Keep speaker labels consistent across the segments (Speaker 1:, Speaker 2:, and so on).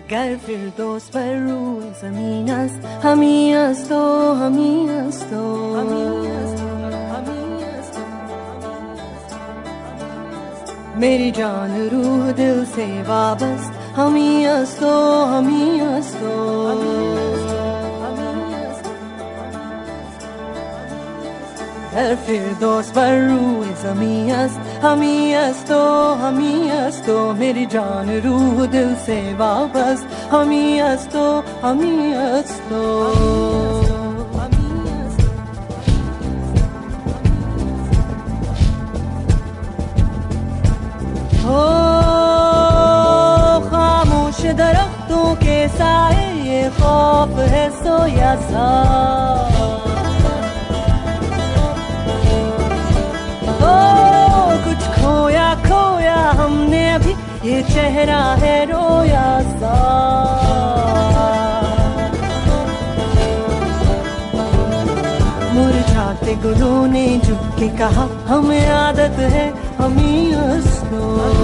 Speaker 1: گر فردوس بر روی زمین است، همین است و همین است و मेरी जान रूह दिल से वाबस्त हमी अस्तो हमी अस्तो در فردوس بر روی زمین است हमी अस्तो हमी अस्तो मेरी जान रूह दिल से वाबस्त हमी अस्तो हमी अस्तो खामोश दरख्तों के साए ये खौफ है सोया सा कुछ खोया खोया हमने अभी ये चेहरा है रोया सा मुरझाते गुलों ने झुक के कहा हमें आदत है हमी अस्तो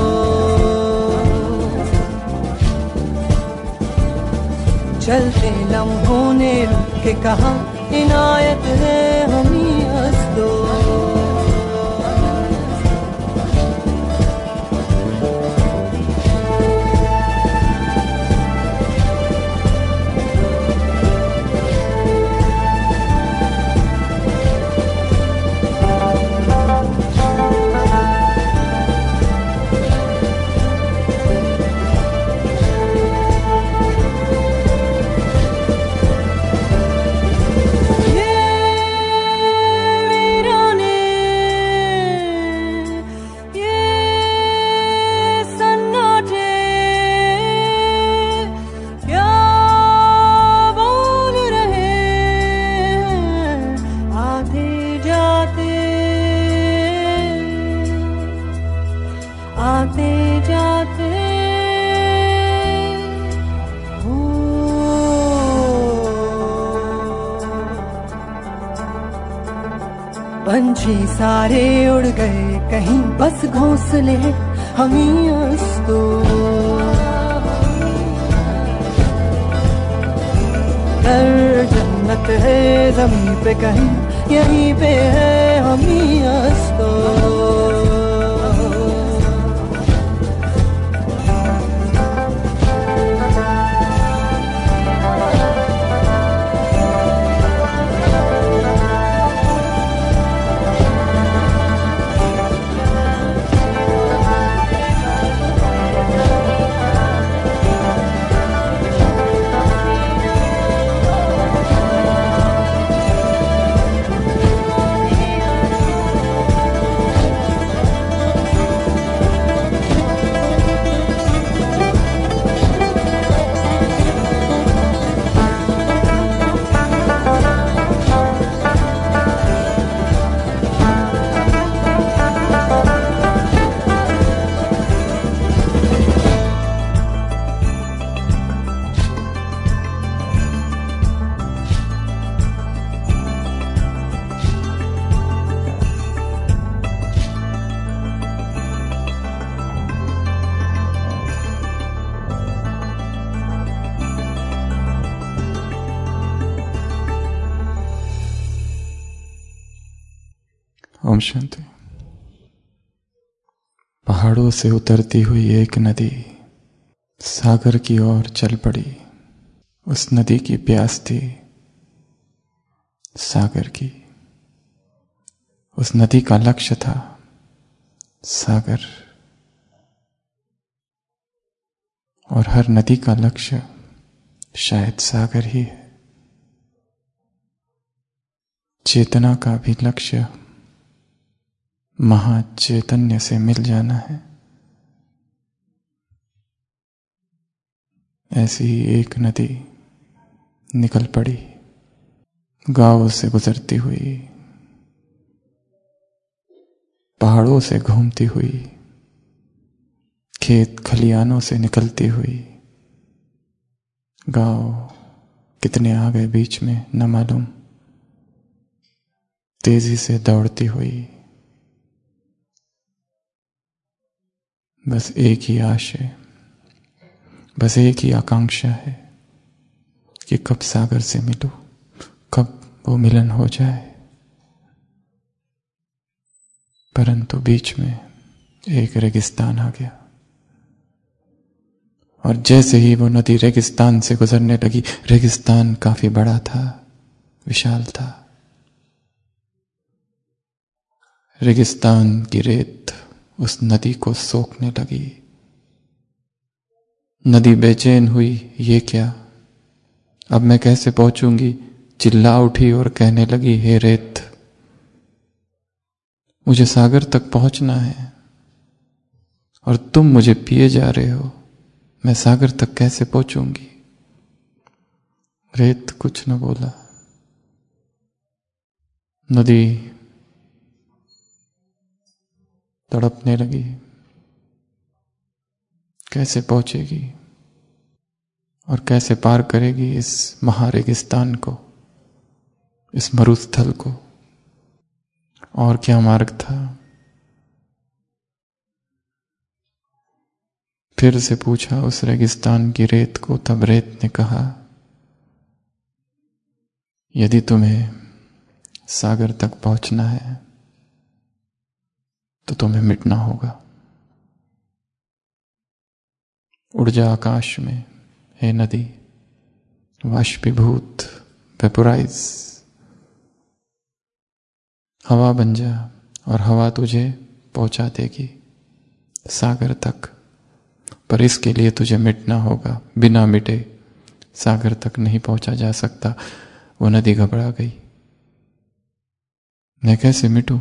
Speaker 1: चलते लम्हों ने रुक के कहा इनायत है हमी अस्तो पंछी सारे उड़ गए कहीं बस घोंसले हमी अस्तो दर जन्नत है ज़मीन पे कहीं यहीं पे है हमी अस्तो
Speaker 2: ओम शांति। पहाड़ों से उतरती हुई एक नदी सागर की ओर चल पड़ी। उस नदी की प्यास थी सागर की। उस नदी का लक्ष्य था सागर, और हर नदी का लक्ष्य शायद सागर ही है। चेतना का भी लक्ष्य महाचैतन्य से मिल जाना है। ऐसी ही एक नदी निकल पड़ी गांव से गुजरती हुई, पहाड़ों से घूमती हुई, खेत खलियानों से निकलती हुई। गांव कितने आ गए बीच में न मालूम। तेजी से दौड़ती हुई, बस एक ही आशय, बस एक ही आकांक्षा है कि कब सागर से मिलूं, कब वो मिलन हो जाए। परंतु बीच में एक रेगिस्तान आ गया, और जैसे ही वो नदी रेगिस्तान से गुजरने लगी, रेगिस्तान काफी बड़ा था, विशाल था। रेगिस्तान की रेत उस नदी को सोखने लगी। नदी बेचैन हुई, ये क्या, अब मैं कैसे पहुंचूंगी? चिल्ला उठी और कहने लगी, हे रेत, मुझे सागर तक पहुंचना है और तुम मुझे पिए जा रहे हो, मैं सागर तक कैसे पहुंचूंगी? रेत कुछ न बोला। नदी तड़पने लगी, कैसे पहुंचेगी और कैसे पार करेगी इस महारेगिस्तान को, इस मरुस्थल को? और क्या मार्ग था? फिर से पूछा उस रेगिस्तान की रेत को। तब रेत ने कहा, यदि तुम्हें सागर तक पहुंचना है तो तुम्हें मिटना होगा। उड़ जा आकाश में, हे नदी, वाष्पीभूत, वेपोराइज, हवा बन जा और हवा तुझे पहुंचा देगी सागर तक। पर इसके लिए तुझे मिटना होगा, बिना मिटे सागर तक नहीं पहुंचा जा सकता। वो नदी घबरा गई, मैं कैसे मिटूं?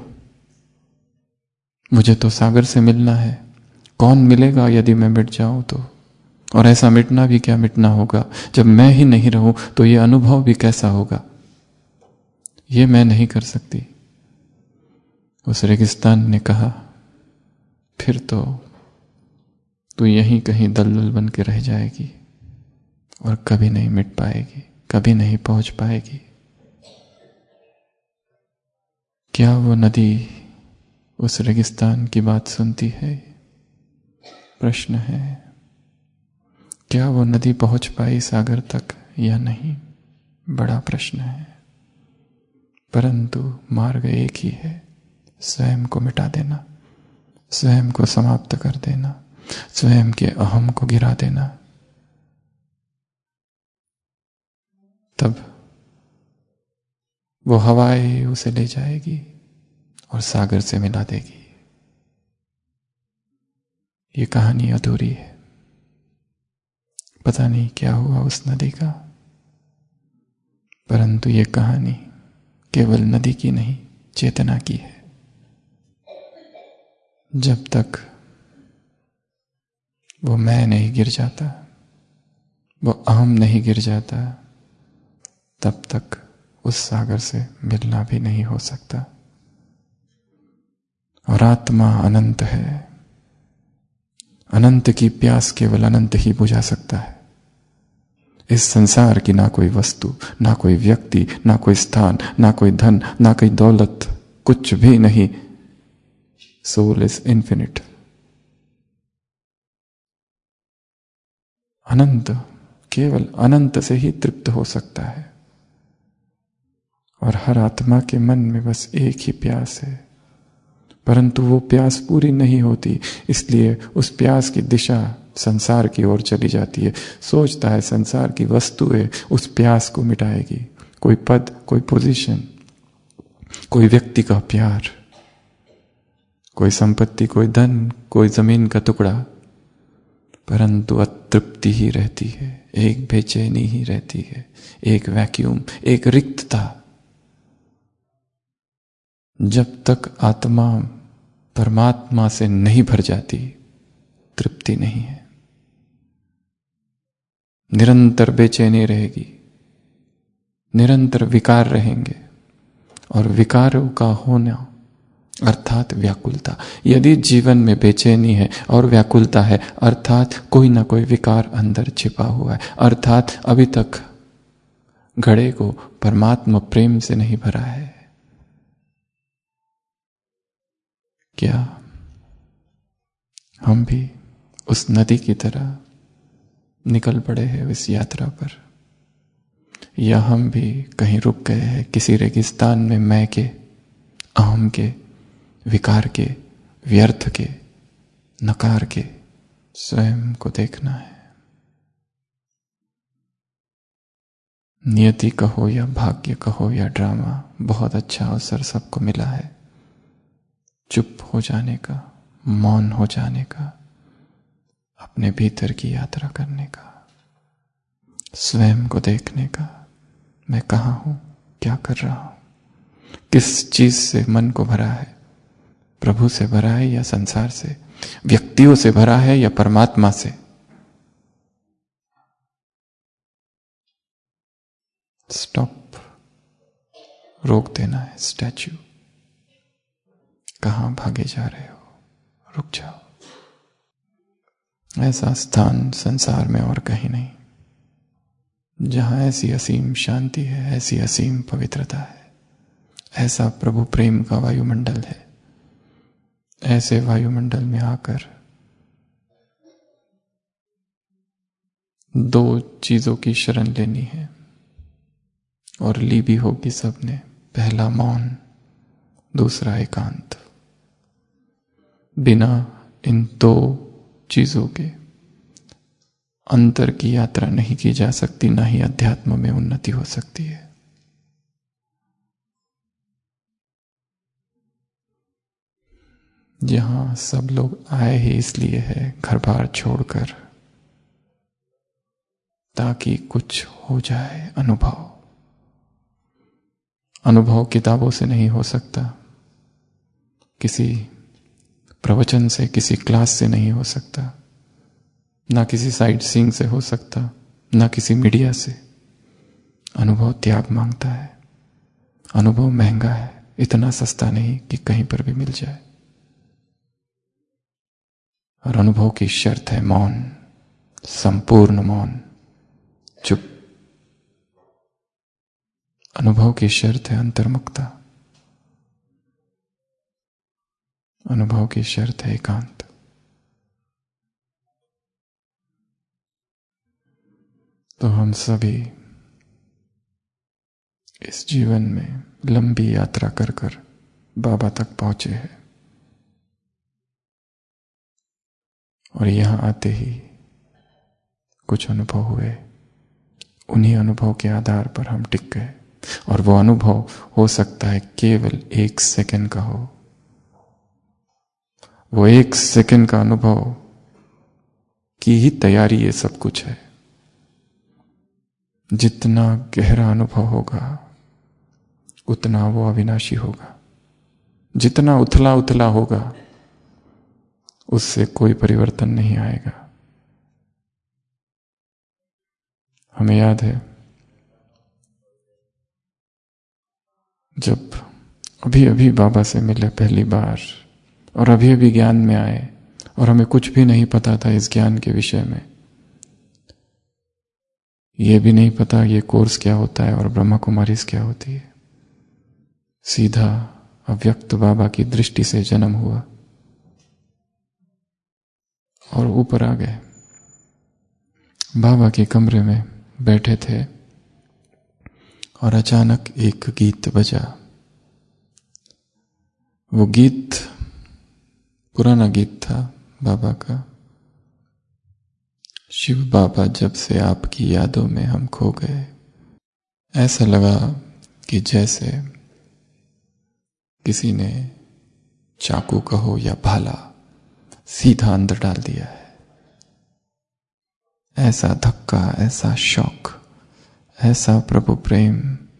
Speaker 2: मुझे तो सागर से मिलना है, कौन मिलेगा यदि मैं मिट जाऊं तो? और ऐसा मिटना भी क्या मिटना होगा, जब मैं ही नहीं रहूं तो ये अनुभव भी कैसा होगा? ये मैं नहीं कर सकती। उस रेगिस्तान ने कहा, फिर तो तू यहीं कहीं दलदल बन के रह जाएगी और कभी नहीं मिट पाएगी, कभी नहीं पहुंच पाएगी। क्या वो नदी उस रेगिस्तान की बात सुनती है? प्रश्न है। क्या वो नदी पहुंच पाई सागर तक या नहीं? बड़ा प्रश्न है। परंतु मार्ग एक ही है, स्वयं को मिटा देना, स्वयं को समाप्त कर देना, स्वयं के अहम को गिरा देना। तब वो हवाएं उसे ले जाएगी और सागर से मिला देगी। ये कहानी अधूरी है, पता नहीं क्या हुआ उस नदी का, परंतु ये कहानी केवल नदी की नहीं, चेतना की है। जब तक वो मैं नहीं गिर जाता, वो अहम नहीं गिर जाता, तब तक उस सागर से मिलना भी नहीं हो सकता। और आत्मा अनंत है, अनंत की प्यास केवल अनंत ही बुझा सकता है। इस संसार की ना कोई वस्तु, ना कोई व्यक्ति, ना कोई स्थान, ना कोई धन, ना कोई दौलत, कुछ भी नहीं। सोल इज इन्फिनिट, अनंत, केवल अनंत से ही तृप्त हो सकता है। और हर आत्मा के मन में बस एक ही प्यास है, परंतु वो प्यास पूरी नहीं होती, इसलिए उस प्यास की दिशा संसार की ओर चली जाती है। सोचता है संसार की वस्तुएं उस प्यास को मिटाएगी, कोई पद, कोई पोजीशन, कोई व्यक्ति का प्यार, कोई संपत्ति, कोई धन, कोई जमीन का टुकड़ा, परंतु अतृप्ति ही रहती है, एक बेचैनी ही रहती है, एक वैक्यूम, एक रिक्तता। जब तक आत्मा परमात्मा से नहीं भर जाती, तृप्ति नहीं है। निरंतर बेचैनी रहेगी, निरंतर विकार रहेंगे, और विकारों का होना अर्थात व्याकुलता। यदि जीवन में बेचैनी है और व्याकुलता है, अर्थात कोई ना कोई विकार अंदर छिपा हुआ है, अर्थात अभी तक घड़े को परमात्मा प्रेम से नहीं भरा है। क्या हम भी उस नदी की तरह निकल पड़े हैं इस यात्रा पर, या हम भी कहीं रुक गए हैं किसी रेगिस्तान में मैं के, अहम के, विकार के, व्यर्थ के, नकार के। स्वयं को देखना है। नियति कहो या भाग्य कहो या ड्रामा, बहुत अच्छा अवसर सबको मिला है चुप हो जाने का, मौन हो जाने का, अपने भीतर की यात्रा करने का, स्वयं को देखने का। मैं कहाँ हूं, क्या कर रहा हूं, किस चीज से मन को भरा है, प्रभु से भरा है या संसार से, व्यक्तियों से भरा है या परमात्मा से। स्टॉप, रोक देना है। स्टैच्यू, कहां भागे जा रहे हो, रुक जाओ। ऐसा स्थान संसार में और कहीं नहीं जहां ऐसी असीम शांति है, ऐसी असीम पवित्रता है, ऐसा प्रभु प्रेम का वायुमंडल है। ऐसे वायुमंडल में आकर दो चीजों की शरण लेनी है और ली भी होगी सबने। पहला मौन, दूसरा एकांत। बिना इन दो चीजों के अंतर की यात्रा नहीं की जा सकती, ना ही अध्यात्म में उन्नति हो सकती है। यहां सब लोग आए ही इसलिए है घर बार छोड़कर, ताकि कुछ हो जाए। अनुभव किताबों से नहीं हो सकता, किसी प्रवचन से, किसी क्लास से नहीं हो सकता, ना किसी साइट सीइंग से हो सकता, ना किसी मीडिया से। अनुभव त्याग मांगता है। अनुभव महंगा है, इतना सस्ता नहीं कि कहीं पर भी मिल जाए। और अनुभव की शर्त है मौन, संपूर्ण मौन, चुप। अनुभव की शर्त है अंतर्मुखता। अनुभव की शर्त है एकांत। तो हम सभी इस जीवन में लंबी यात्रा कर कर बाबा तक पहुंचे हैं, और यहां आते ही कुछ अनुभव हुए। उन्हीं अनुभव के आधार पर हम टिक गए, और वो अनुभव हो सकता है केवल 1 सेकंड का हो। वो 1 सेकंड का अनुभव की ही तैयारी ये सब कुछ है। जितना गहरा अनुभव होगा उतना वो अविनाशी होगा। जितना उथला उथला होगा उससे कोई परिवर्तन नहीं आएगा। हमें याद है जब अभी अभी बाबा से मिले पहली बार, और अभी अभी ज्ञान में आए, और हमें कुछ भी नहीं पता था इस ज्ञान के विषय में। ये भी नहीं पता ये कोर्स क्या होता है और ब्रह्मा कुमारीज क्या होती है। सीधा अव्यक्त बाबा की दृष्टि से जन्म हुआ और ऊपर आ गए। बाबा के कमरे में बैठे थे और अचानक एक गीत बजा। वो गीत पुराना गीत था बाबा का। शिव बाबा जब से आपकी यादों में हम खो गए। ऐसा लगा कि जैसे किसी ने चाकू कहो या भाला सीधा अंदर डाल दिया है। ऐसा धक्का, ऐसा शॉक, ऐसा प्रभु प्रेम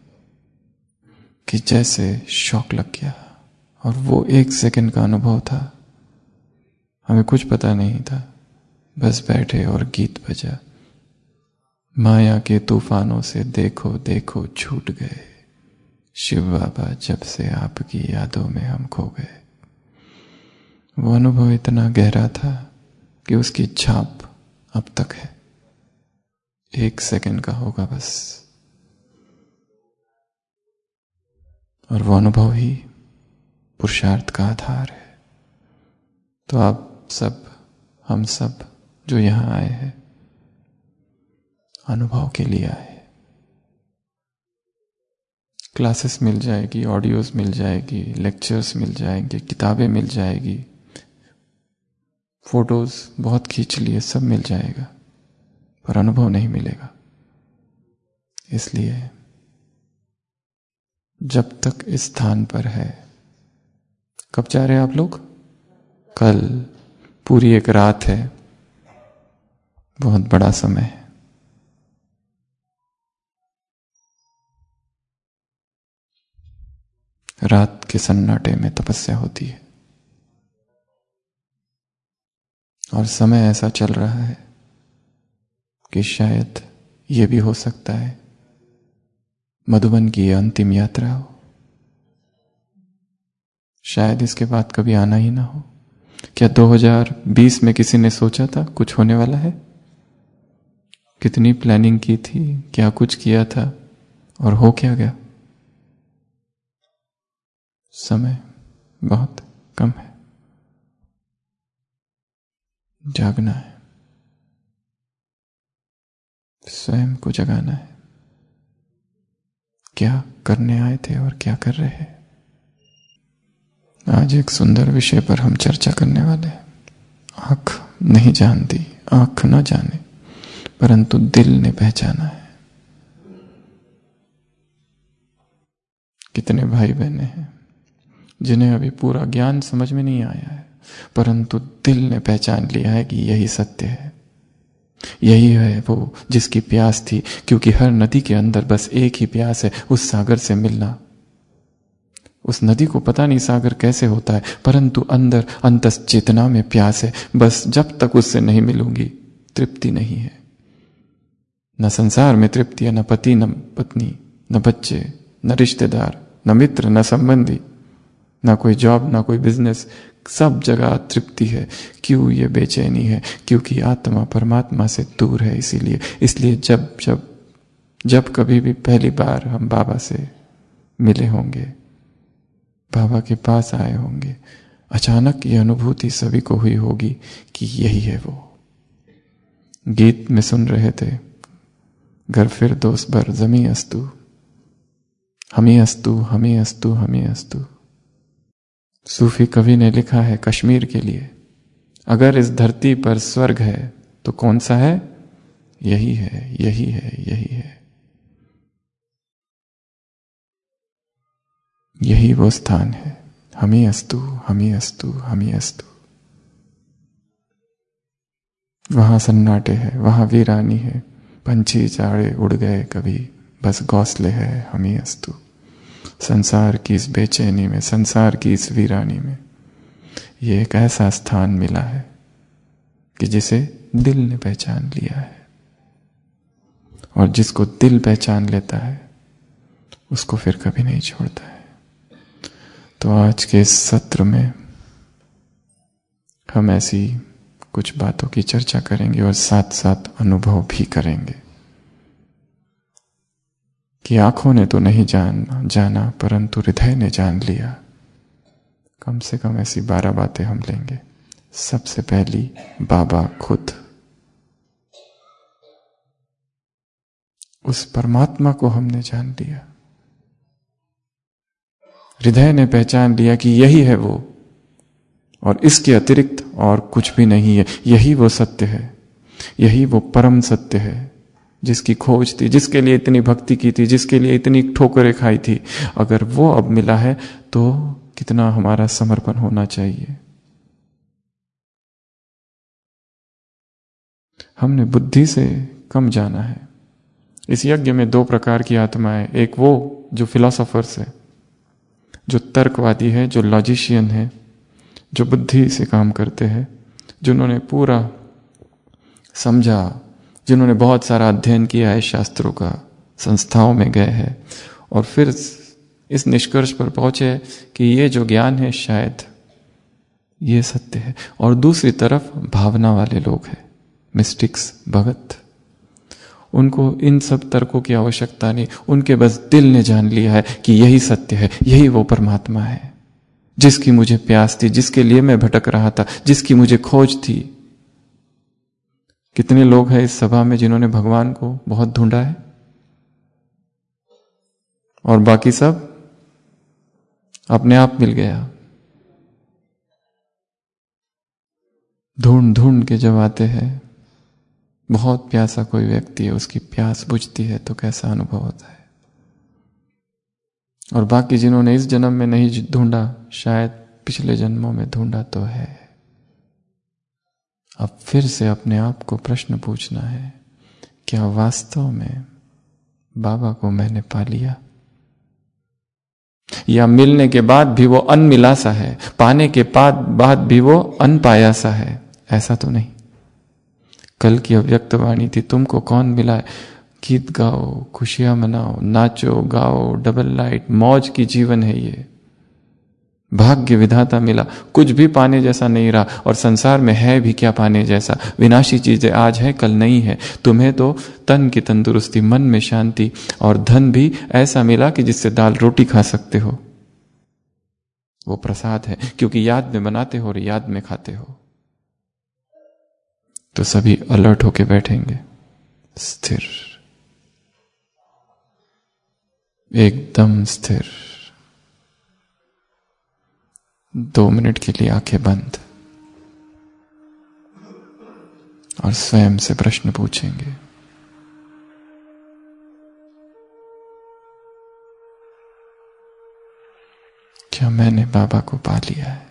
Speaker 2: कि जैसे शॉक लग गया। और वो 1 सेकंड का अनुभव था। हमें कुछ पता नहीं था, बस बैठे और गीत बजा। माया के तूफानों से देखो देखो छूट गए, शिव बाबा जब से आपकी यादों में हम खो गए। वो अनुभव इतना गहरा था कि उसकी छाप अब तक है। 1 सेकंड का होगा बस, और वो अनुभव ही पुरुषार्थ का आधार है। तो आप सब, हम सब जो यहां आए हैं, अनुभव के लिए आए। क्लासेस मिल जाएगी, ऑडियोज मिल जाएगी, लेक्चर्स मिल जाएंगे, किताबें मिल जाएगी, फोटोज बहुत खींच लिए, सब मिल जाएगा, पर अनुभव नहीं मिलेगा। इसलिए जब तक इस स्थान पर है, कब जा रहे हैं आप लोग? कल। पूरी एक रात है, बहुत बड़ा समय है। रात के सन्नाटे में तपस्या होती है और समय ऐसा चल रहा है कि शायद ये भी हो सकता है मधुबन की अंतिम यात्रा हो, शायद इसके बाद कभी आना ही ना हो। क्या 2020 में किसी ने सोचा था कुछ होने वाला है? कितनी प्लानिंग की थी, क्या कुछ किया था, और हो क्या गया? समय बहुत कम है। जागना है, स्वयं को जगाना है। क्या करने आए थे और क्या कर रहे हैं? आज एक सुंदर विषय पर हम चर्चा करने वाले हैं। आंख नहीं जानती, आंख न जाने, परंतु दिल ने पहचाना है। कितने भाई बहने हैं जिन्हें अभी पूरा ज्ञान समझ में नहीं आया है, परंतु दिल ने पहचान लिया है कि यही सत्य है, यही है वो जिसकी प्यास थी। क्योंकि हर नदी के अंदर बस एक ही प्यास है, उस सागर से मिलना। उस नदी को पता नहीं सागर कैसे होता है, परंतु अंदर अंतस चेतना में प्यास है। बस जब तक उससे नहीं मिलूंगी तृप्ति नहीं है। न संसार में तृप्ति है, न पति, न पत्नी, न बच्चे, न रिश्तेदार, न मित्र, न संबंधी, न कोई जॉब, न कोई बिजनेस। सब जगह तृप्ति है। क्यों ये बेचैनी है? क्योंकि आत्मा परमात्मा से दूर है। इसलिए जब कभी भी पहली बार हम बाबा से मिले होंगे, बाबा के पास आए होंगे, अचानक ये अनुभूति सभी को हुई होगी कि यही है वो। गीत में सुन रहे थे, घर फिर दोस्त बर जमी अस्तु, हमी अस्तु, हमी अस्तु, हमी अस्तु। सूफी कवि ने लिखा है कश्मीर के लिए, अगर इस धरती पर स्वर्ग है तो कौन सा है? यही है, यही है, यही है। यही वो स्थान है। हमी अस्तु, हमी अस्तु, हमी अस्तु। वहां सन्नाटे है, वहां वीरानी है, पंछी चाड़े उड़ गए कभी, बस घोंसले है हमी अस्तु। संसार की इस बेचैनी में, संसार की इस वीरानी में ये एक ऐसा स्थान मिला है कि जिसे दिल ने पहचान लिया है, और जिसको दिल पहचान लेता है उसको फिर कभी नहीं छोड़ता है। तो आज के इस सत्र में हम ऐसी कुछ बातों की चर्चा करेंगे और साथ साथ अनुभव भी करेंगे कि आंखों ने तो नहीं जाना, परंतु हृदय ने जान लिया। कम से कम ऐसी 12 बातें हम लेंगे। सबसे पहली, बाबा खुद। उस परमात्मा को हमने जान लिया, हृदय ने पहचान लिया कि यही है वो, और इसके अतिरिक्त और कुछ भी नहीं है। यही वो सत्य है, यही वो परम सत्य है जिसकी खोज थी, जिसके लिए इतनी भक्ति की थी, जिसके लिए इतनी ठोकरें खाई थी। अगर वो अब मिला है तो कितना हमारा समर्पण होना चाहिए। हमने बुद्धि से कम जाना है। इस यज्ञ में 2 प्रकार की आत्माएं, एक वो जो फिलोसोफर्स है, जो तर्कवादी है, जो लॉजिशियन है, जो बुद्धि से काम करते हैं, जिन्होंने पूरा समझा, जिन्होंने बहुत सारा अध्ययन किया है शास्त्रों का, संस्थाओं में गए हैं और फिर इस निष्कर्ष पर पहुंचे कि ये जो ज्ञान है शायद ये सत्य है। और दूसरी तरफ भावना वाले लोग हैं, मिस्टिक्स, भगत। उनको इन सब तर्कों की आवश्यकता नहीं, उनके बस दिल ने जान लिया है कि यही सत्य है, यही वो परमात्मा है जिसकी मुझे प्यास थी, जिसके लिए मैं भटक रहा था, जिसकी मुझे खोज थी। कितने लोग हैं इस सभा में जिन्होंने भगवान को बहुत ढूंढा है, और बाकी सब अपने आप मिल गया। ढूंढ ढूंढ के जब आते हैं, बहुत प्यासा कोई व्यक्ति है, उसकी प्यास बुझती है तो कैसा अनुभव होता है। और बाकी जिन्होंने इस जन्म में नहीं ढूंढा, शायद पिछले जन्मों में ढूंढा तो है। अब फिर से अपने आप को प्रश्न पूछना है, क्या वास्तव में बाबा को मैंने पा लिया, या मिलने के बाद भी वो अनमिला सा है, पाने के बाद भी वो अनपाया सा है? ऐसा तो नहीं। कल की अव्यक्त वाणी थी, तुमको कौन मिला है? गीत गाओ, खुशियां मनाओ, नाचो गाओ, डबल लाइट, मौज की जीवन है ये। भाग्य विधाता मिला, कुछ भी पाने जैसा नहीं रहा, और संसार में है भी क्या पाने जैसा। विनाशी चीजें आज है कल नहीं है। तुम्हें तो तन की तंदुरुस्ती, मन में शांति, और धन भी ऐसा मिला कि जिससे दाल रोटी खा सकते हो। वो प्रसाद है, क्योंकि याद में बनाते हो और याद में खाते हो। तो सभी अलर्ट होके बैठेंगे, स्थिर, एकदम स्थिर। 2 मिनट के लिए आंखें बंद, और स्वयं से प्रश्न पूछेंगे, क्या मैंने बाबा को पा लिया है?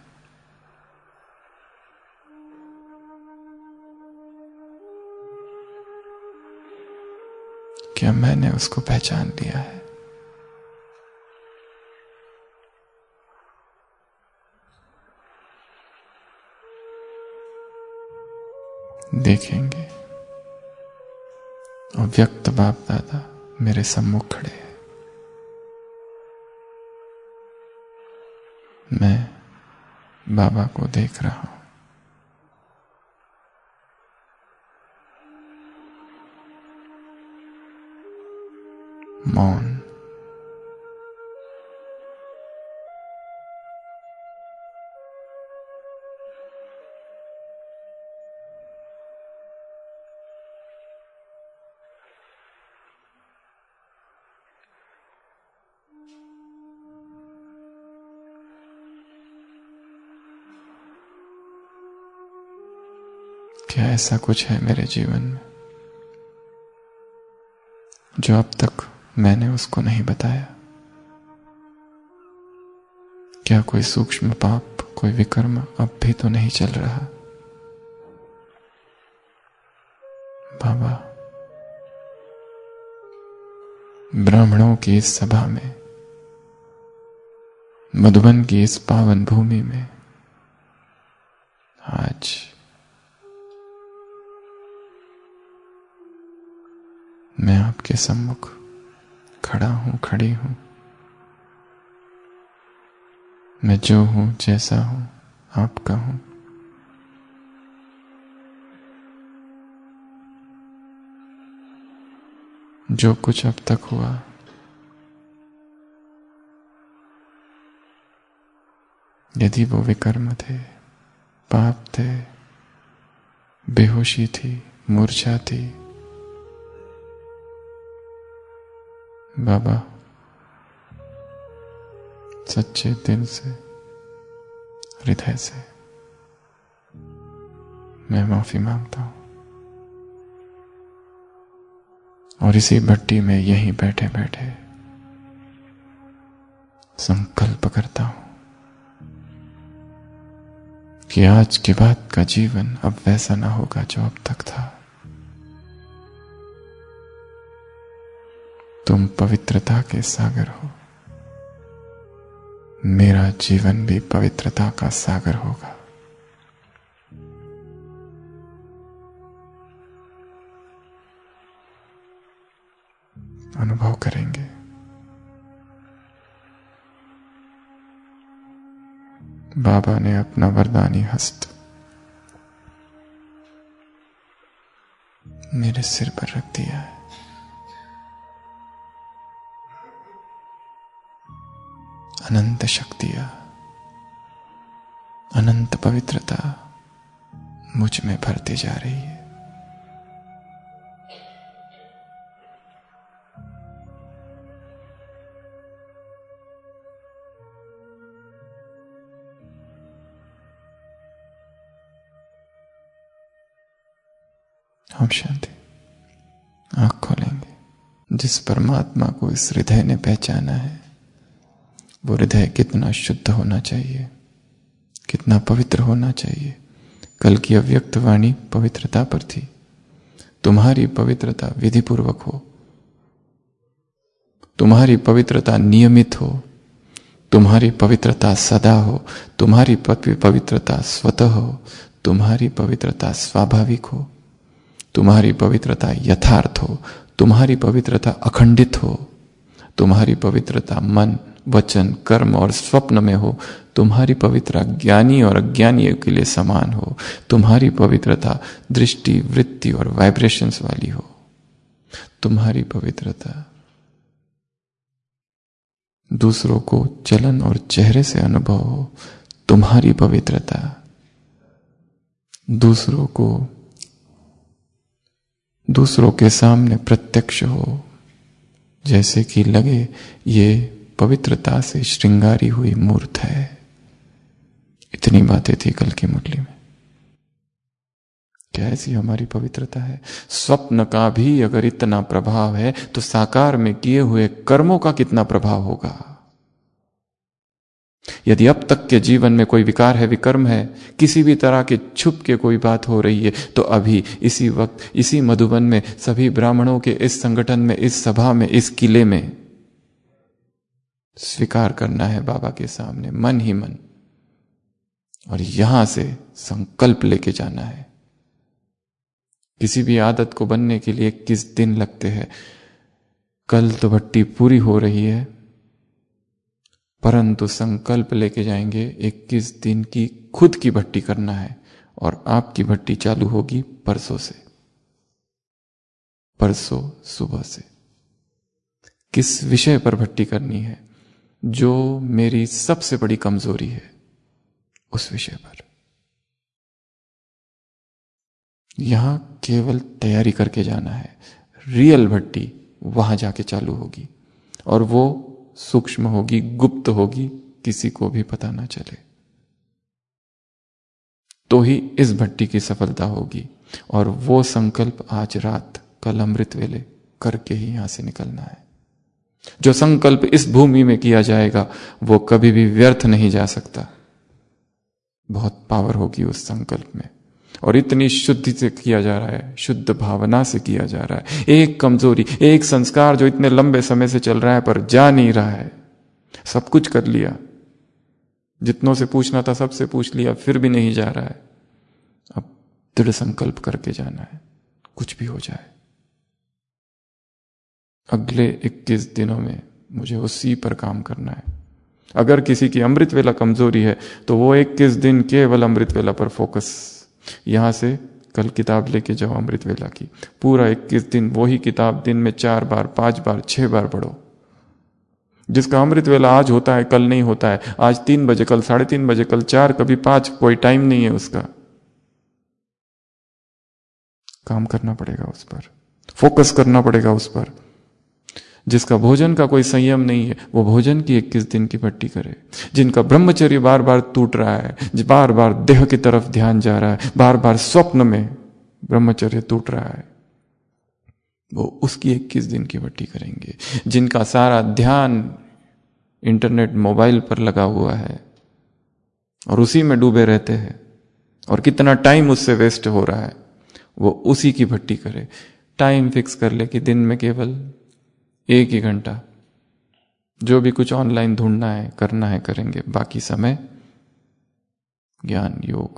Speaker 2: क्या मैंने उसको पहचान लिया है? देखेंगे अव्यक्त बाप दादा मेरे सम्मुख खड़े हैं। मैं बाबा को देख रहा हूं। मौन, क्या ऐसा कुछ है मेरे जीवन में जो अब तक मैंने उसको नहीं बताया? क्या कोई सूक्ष्म पाप, कोई विकर्म अब भी तो नहीं चल रहा? बाबा, ब्राह्मणों की इस सभा में, मधुबन की इस पावन भूमि में आज मैं आपके सम्मुख खड़ा हूं, खड़ी हूं। मैं जो हूं, जैसा हूं, आपका हूं। जो कुछ अब तक हुआ, यदि वो विकर्म थे, पाप थे, बेहोशी थी, मूर्छा थी, बाबा सच्चे दिल से, हृदय से मैं माफी मांगता हूं, और इसी भट्टी में यहीं बैठे बैठे संकल्प करता हूं कि आज के बाद का जीवन अब वैसा ना होगा जो अब तक था। तुम पवित्रता के सागर हो, मेरा जीवन भी पवित्रता का सागर होगा। अनुभव करेंगे बाबा ने अपना वरदानी हस्त मेरे सिर पर रख दिया है। अनंत शक्तियां, अनंत पवित्रता मुझ में भरती जा रही है। हम शांति। आंख खोलेंगे। जिस परमात्मा को इस हृदय ने पहचाना है, वो हृदय कितना शुद्ध होना चाहिए, कितना पवित्र होना चाहिए। कल की अव्यक्त वाणी पवित्रता पर थी। तुम्हारी पवित्रता विधिपूर्वक हो, तुम्हारी पवित्रता नियमित हो, तुम्हारी पवित्रता सदा हो, तुम्हारी पवित्रता स्वतः हो, तुम्हारी पवित्रता स्वाभाविक हो, तुम्हारी पवित्रता यथार्थ हो, तुम्हारी पवित्रता अखंडित हो, तुम्हारी पवित्रता मन, वचन, कर्म और स्वप्न में हो, तुम्हारी पवित्रता ज्ञानी और अज्ञानी के लिए समान हो, तुम्हारी पवित्रता दृष्टि, वृत्ति और वाइब्रेशंस वाली हो, तुम्हारी पवित्रता दूसरों को चलन और चेहरे से अनुभव हो, तुम्हारी पवित्रता दूसरों के सामने प्रत्यक्ष हो, जैसे कि लगे ये पवित्रता से श्रृंगारी हुई मूर्त है। इतनी बातें थी कल की मुरली में। क्या ऐसी हमारी पवित्रता है? स्वप्न का भी अगर इतना प्रभाव है तो साकार में किए हुए कर्मों का कितना प्रभाव होगा? यदि अब तक के जीवन में कोई विकार है, विकर्म है, किसी भी तरह के छुप के कोई बात हो रही है, तो अभी इसी वक्त इसी मधुबन में सभी ब्राह्मणों के इस संगठन में, इस सभा में, इस किले में स्वीकार करना है बाबा के सामने मन ही मन, और यहां से संकल्प लेके जाना है। किसी भी आदत को बनने के लिए 21 दिन लगते हैं। कल तो भट्टी पूरी हो रही है, परंतु संकल्प लेके जाएंगे 21 दिन की खुद की भट्टी करना है, और आपकी भट्टी चालू होगी परसों से, परसों सुबह से। किस विषय पर भट्टी करनी है? जो मेरी सबसे बड़ी कमजोरी है, उस विषय पर। यहां केवल तैयारी करके जाना है। रियल भट्टी वहां जाके चालू होगी, और वो सूक्ष्म होगी, गुप्त होगी, किसी को भी पता ना चले। तो ही इस भट्टी की सफलता होगी। और वो संकल्प आज रात, कल अमृत वेले करके ही यहां से निकलना है। जो संकल्प इस भूमि में किया जाएगा वो कभी भी व्यर्थ नहीं जा सकता। बहुत पावर होगी उस संकल्प में, और इतनी शुद्धि से किया जा रहा है, शुद्ध भावना से किया जा रहा है। एक कमजोरी, एक संस्कार जो इतने लंबे समय से चल रहा है पर जा नहीं रहा है। सब कुछ कर लिया, जितनों से पूछना था सबसे पूछ लिया, फिर भी नहीं जा रहा है। अब दृढ़ संकल्प करके जाना है, कुछ भी हो जाए। अगले 21 दिनों में मुझे उसी पर काम करना है। अगर किसी की अमृत वेला कमजोरी है तो वो 21 दिन केवल अमृत वेला पर फोकस। यहां से कल किताब लेके जाओ अमृत वेला की, पूरा 21 दिन वही किताब दिन में 4 बार, 5 बार, 6 बार पढ़ो। जिसका अमृत वेला आज होता है, कल नहीं होता है। आज 3 बजे, कल 3:30 बजे, कल 4, कभी 5, कोई टाइम नहीं है उसका। काम करना पड़ेगा उस पर, फोकस करना पड़ेगा उस पर। जिसका भोजन का कोई संयम नहीं है, वो भोजन की 21 दिन की भट्टी करे। जिनका ब्रह्मचर्य बार बार टूट रहा है, बार बार देह की तरफ ध्यान जा रहा है, बार बार स्वप्न में ब्रह्मचर्य टूट रहा है, वो उसकी 21 दिन की भट्टी करेंगे। जिनका सारा ध्यान इंटरनेट, मोबाइल पर लगा हुआ है और उसी में डूबे रहते हैं, और कितना टाइम उससे वेस्ट हो रहा है, वो उसी की भट्टी करे। टाइम फिक्स कर ले कि दिन में केवल 1 ही घंटा जो भी कुछ ऑनलाइन ढूंढना है, करना है, करेंगे। बाकी समय ज्ञान योग।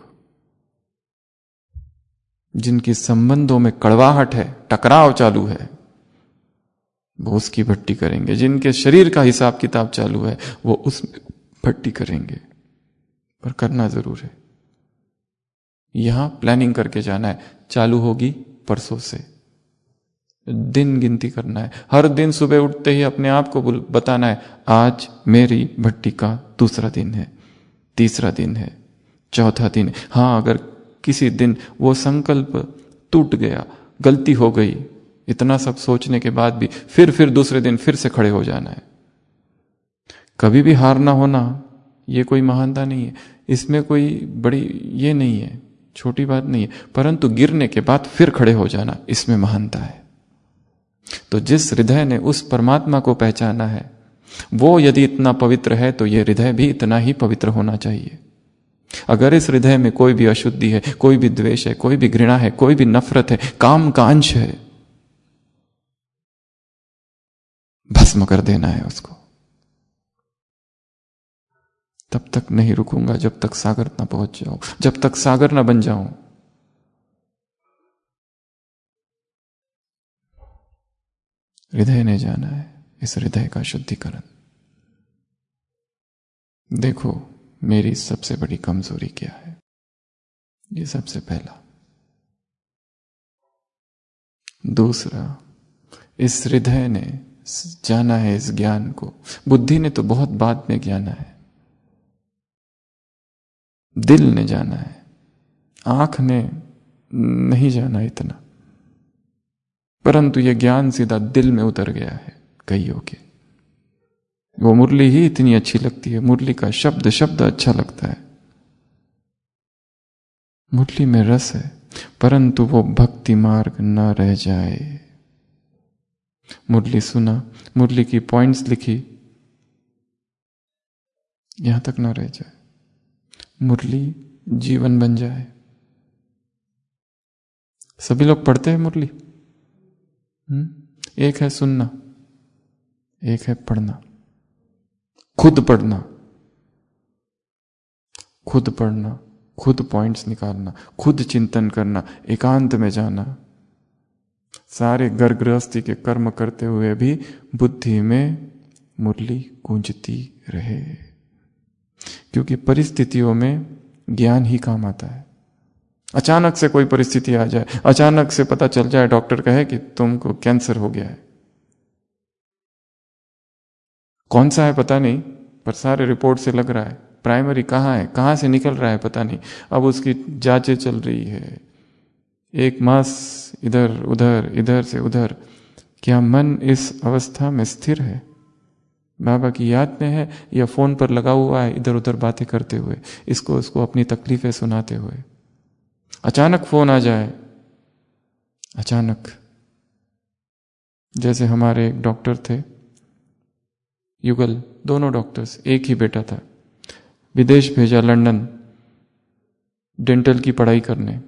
Speaker 2: जिनकी संबंधों में कड़वाहट है, टकराव चालू है, वो उसकी भट्टी करेंगे। जिनके शरीर का हिसाब किताब चालू है, वो उस भट्टी करेंगे। पर करना जरूर है। यहां प्लानिंग करके जाना है। चालू होगी परसों से। दिन गिनती करना है। हर दिन सुबह उठते ही अपने आप को बताना है, आज मेरी भट्टी का 2रा दिन है, 3रा दिन है, 4था दिन है। हाँ, अगर किसी दिन वो संकल्प टूट गया, गलती हो गई, इतना सब सोचने के बाद भी फिर दूसरे दिन फिर से खड़े हो जाना है। कभी भी हार ना होना, ये कोई महानता नहीं है। इसमें कोई बड़ी ये नहीं है छोटी बात नहीं है, परंतु गिरने के बाद फिर खड़े हो जाना, इसमें महानता है। तो जिस हृदय ने उस परमात्मा को पहचाना है, वो यदि इतना पवित्र है तो ये हृदय भी इतना ही पवित्र होना चाहिए। अगर इस हृदय में कोई भी अशुद्धि है, कोई भी द्वेष है, कोई भी घृणा है, कोई भी नफरत है, काम का अंश है, भस्म कर देना है उसको। तब तक नहीं रुकूंगा जब तक सागर ना पहुंच जाऊं, जब तक सागर ना बन जाऊं। हृदय ने जाना है इस हृदय का शुद्धिकरण। देखो मेरी सबसे बड़ी कमजोरी क्या है, ये सबसे पहला। दूसरा, इस हृदय ने जाना है इस ज्ञान को, बुद्धि ने तो बहुत बाद में जाना है, दिल ने जाना है, आंख ने नहीं जाना इतना, परंतु यह ज्ञान सीधा दिल में उतर गया है कईयों के। वो मुरली ही इतनी अच्छी लगती है, मुरली का शब्द शब्द अच्छा लगता है, मुरली में रस है, परंतु वो भक्ति मार्ग न रह जाए। मुरली सुना, मुरली की पॉइंट्स लिखी, यहां तक ना रह जाए, मुरली जीवन बन जाए। सभी लोग पढ़ते हैं मुरली, एक है सुनना, एक है पढ़ना, खुद पढ़ना, खुद पढ़ना, खुद पॉइंट्स निकालना, खुद चिंतन करना, एकांत में जाना, सारे घर गृहस्थी के कर्म करते हुए भी बुद्धि में मुरली गूंजती रहे, क्योंकि परिस्थितियों में ज्ञान ही काम आता है। अचानक से कोई परिस्थिति आ जाए, अचानक से पता चल जाए, डॉक्टर कहे कि तुमको कैंसर हो गया है, कौन सा है पता नहीं, पर सारे रिपोर्ट से लग रहा है, प्राइमरी कहाँ है, कहाँ से निकल रहा है पता नहीं, अब उसकी जांचें चल रही है, एक मास इधर उधर, इधर से उधर। क्या मन इस अवस्था में स्थिर है, बाबा की याद में है, या फोन पर लगा हुआ है इधर उधर बातें करते हुए, इसको उसको अपनी तकलीफें सुनाते हुए? अचानक फोन आ जाए, अचानक, जैसे हमारे एक डॉक्टर थे युगल, दोनों डॉक्टर्स, एक ही बेटा था, विदेश भेजा लंदन डेंटल की पढ़ाई करने।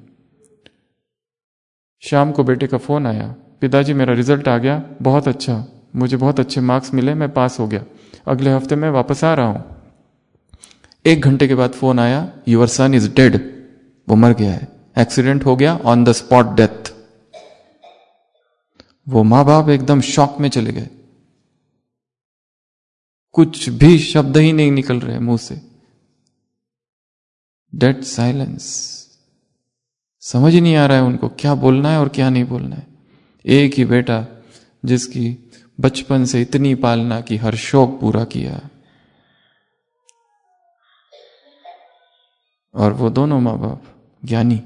Speaker 2: शाम को बेटे का फोन आया, पिताजी मेरा रिजल्ट आ गया, बहुत अच्छा, मुझे बहुत अच्छे मार्क्स मिले, मैं पास हो गया, अगले हफ्ते मैं वापस आ रहा हूं। 1 घंटे के बाद फोन आया, योर सन इज डेड, वो मर गया है, एक्सीडेंट हो गया, ऑन द स्पॉट डेथ। वो मां बाप एकदम शॉक में चले गए, कुछ भी शब्द ही नहीं निकल रहे मुंह से, डेड साइलेंस, समझ ही नहीं आ रहा है उनको क्या बोलना है और क्या नहीं बोलना है। एक ही बेटा जिसकी बचपन से इतनी पालना की, हर शौक पूरा किया, और वो दोनों मां बाप ज्ञानी,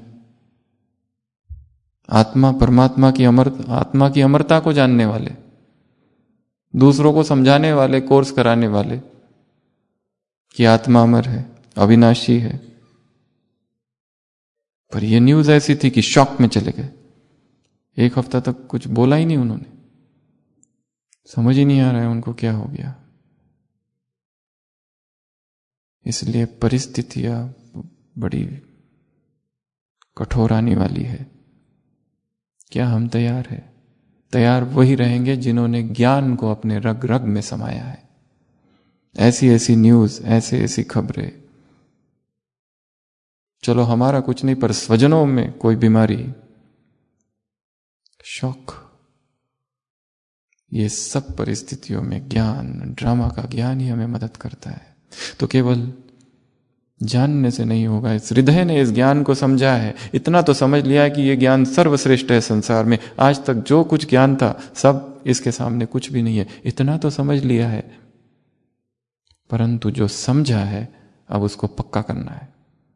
Speaker 2: आत्मा परमात्मा की आत्मा की अमरता को जानने वाले, दूसरों को समझाने वाले, कोर्स कराने वाले कि आत्मा अमर है, अविनाशी है। पर यह न्यूज ऐसी थी कि शॉक में चले गए, 1 हफ्ता तक कुछ बोला ही नहीं उन्होंने, समझ ही नहीं आ रहा है उनको क्या हो गया। इसलिए परिस्थितियां बड़ी कठोर आने वाली है। क्या हम तैयार है? तैयार वही रहेंगे जिन्होंने ज्ञान को अपने रग रग में समाया है। ऐसी ऐसी न्यूज, ऐसी ऐसी खबरें, चलो हमारा कुछ नहीं, पर स्वजनों में कोई बीमारी, शौक, ये सब परिस्थितियों में ज्ञान, ड्रामा का ज्ञान ही हमें मदद करता है। तो केवल जानने से नहीं होगा, इस हृदय ने इस ज्ञान को समझा है, इतना तो समझ लिया है कि यह ज्ञान सर्वश्रेष्ठ है संसार में, आज तक जो कुछ ज्ञान था सब इसके सामने कुछ भी नहीं है, इतना तो समझ लिया है। परंतु जो समझा है अब उसको पक्का करना है।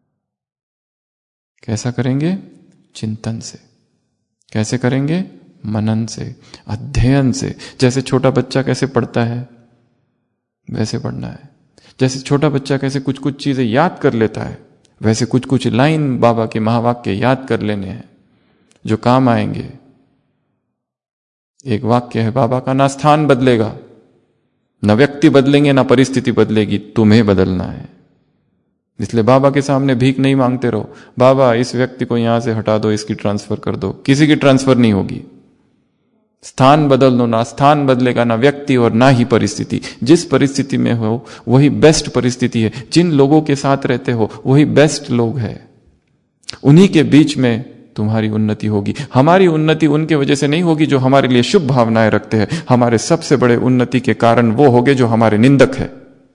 Speaker 2: कैसा करेंगे? चिंतन से। कैसे करेंगे? मनन से, अध्ययन से। जैसे छोटा बच्चा कैसे पढ़ता है वैसे पढ़ना है। जैसे छोटा बच्चा कैसे कुछ कुछ चीजें याद कर लेता है वैसे कुछ कुछ लाइन बाबा के महावाक्य याद कर लेने हैं जो काम आएंगे। एक वाक्य है बाबा का, ना स्थान बदलेगा, ना व्यक्ति बदलेंगे, ना परिस्थिति बदलेगी, तुम्हें बदलना है। इसलिए बाबा के सामने भीख नहीं मांगते रहो, बाबा इस व्यक्ति को यहां से हटा दो, इसकी ट्रांसफर कर दो। किसी की ट्रांसफर नहीं होगी। स्थान बदल दो, ना स्थान बदलेगा, ना व्यक्ति और ना ही परिस्थिति। जिस परिस्थिति में हो वही बेस्ट परिस्थिति है। जिन लोगों के साथ रहते हो वही बेस्ट लोग हैं। उन्हीं के बीच में तुम्हारी उन्नति होगी। हमारी उन्नति उनके वजह से नहीं होगी जो हमारे लिए शुभ भावनाएं रखते हैं। हमारे सबसे बड़े उन्नति के कारण वो होंगे जो हमारे निंदक है,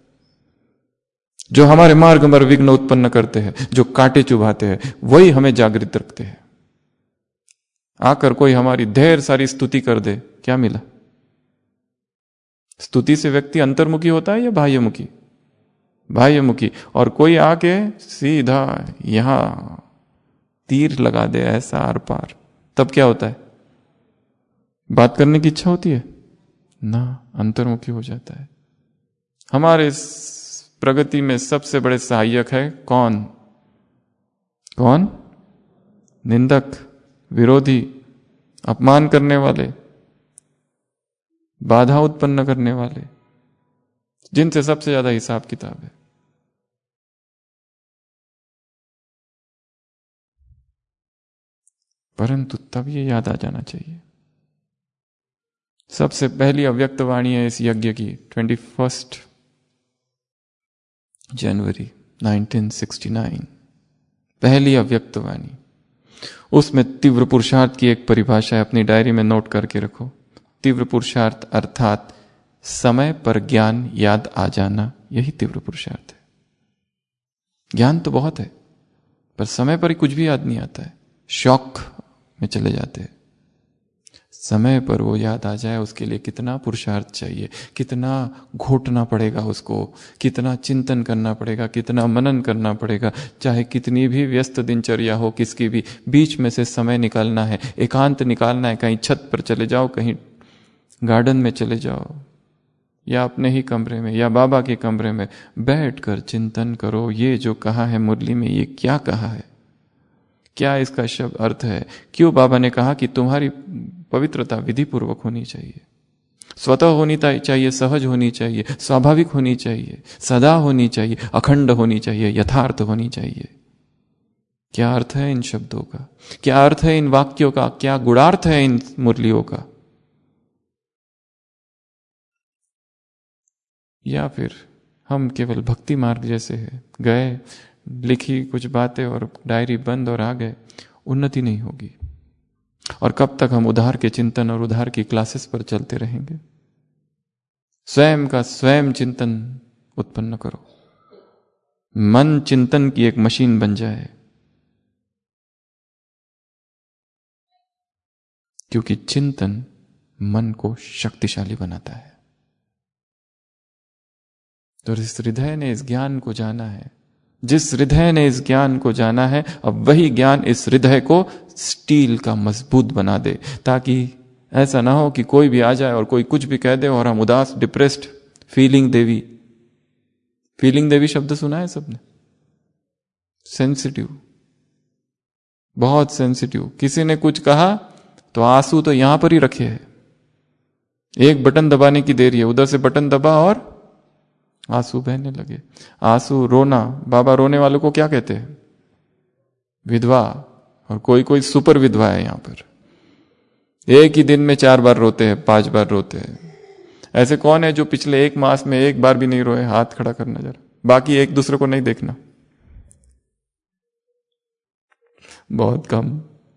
Speaker 2: जो हमारे मार्ग में विघ्न उत्पन्न करते हैं, जो कांटे चुभाते हैं, वही हमें जागृत रखते हैं। आकर कोई हमारी ढेर सारी स्तुति कर दे, क्या मिला? स्तुति से व्यक्ति अंतर्मुखी होता है या बाह्यमुखी? बाह्यमुखी। और कोई आके सीधा यहां तीर लगा दे ऐसा आर पार, तब क्या होता है? बात करने की इच्छा होती है ना, अंतर्मुखी हो जाता है। हमारे प्रगति में सबसे बड़े सहायक है कौन? कौन? निंदक, विरोधी, अपमान करने वाले, बाधा उत्पन्न करने वाले, जिनसे सबसे ज्यादा हिसाब किताब है। परंतु तब ये याद आ जाना चाहिए, सबसे पहली अव्यक्त वाणी है इस यज्ञ की 21 जनवरी 1969, पहली अव्यक्त वाणी। उसमें तीव्र पुरुषार्थ की एक परिभाषा है, अपनी डायरी में नोट करके रखो। तीव्र पुरुषार्थ अर्थात समय पर ज्ञान याद आ जाना, यही तीव्र पुरुषार्थ है। ज्ञान तो बहुत है पर समय पर ही कुछ भी याद नहीं आता है, शौक में चले जाते हैं। समय पर वो याद आ जाए उसके लिए कितना पुरुषार्थ चाहिए, कितना घोटना पड़ेगा उसको, कितना चिंतन करना पड़ेगा, कितना मनन करना पड़ेगा। चाहे कितनी भी व्यस्त दिनचर्या हो किसकी भी, बीच में से समय निकालना है, एकांत निकालना है। कहीं छत पर चले जाओ, कहीं गार्डन में चले जाओ, या अपने ही कमरे में या बाबा के कमरे में बैठकर चिंतन करो। ये जो कहा है मुरली में, ये क्या कहा है, क्या इसका शब्द अर्थ है? क्यों बाबा ने कहा कि तुम्हारी पवित्रता विधि पूर्वक होनी चाहिए, स्वतः होनी चाहिए, सहज होनी चाहिए, स्वाभाविक होनी चाहिए, सदा होनी चाहिए, अखंड होनी चाहिए, यथार्थ होनी चाहिए। क्या अर्थ है इन शब्दों का? क्या अर्थ है इन वाक्यों का? क्या गुणार्थ है इन मुरलियों का? या फिर हम केवल भक्ति मार्ग जैसे है, गए, लिखी कुछ बातें और डायरी बंद और आ गए, उन्नति नहीं होगी। और कब तक हम उधार के चिंतन और उधार की क्लासेस पर चलते रहेंगे? स्वयं का स्वयं चिंतन उत्पन्न करो, मन चिंतन की एक मशीन बन जाए, क्योंकि चिंतन मन को शक्तिशाली बनाता है। तो इस हृदय ने इस ज्ञान को जाना है, जिस हृदय ने इस ज्ञान को जाना है, अब वही ज्ञान इस हृदय को स्टील का मजबूत बना दे, ताकि ऐसा ना हो कि कोई भी आ जाए और कोई कुछ भी कह दे और हम उदास, डिप्रेस्ड, फीलिंग देवी। फीलिंग देवी शब्द सुना है सबने? सेंसिटिव, बहुत सेंसिटिव। किसी ने कुछ कहा तो आंसू तो यहां पर ही रखे हैं, एक बटन दबाने की देरी है, उधर से बटन दबा और आंसू बहने लगे। आंसू, रोना। बाबा रोने वालों को क्या कहते हैं? विधवा। और कोई कोई सुपर विधवा है यहां पर, एक ही दिन में 4 बार रोते हैं, 5 बार रोते हैं। ऐसे कौन है जो पिछले 1 मास में 1 बार भी नहीं रोए? हाथ खड़ा करना जरा। बाकी एक दूसरे को नहीं देखना, बहुत कम।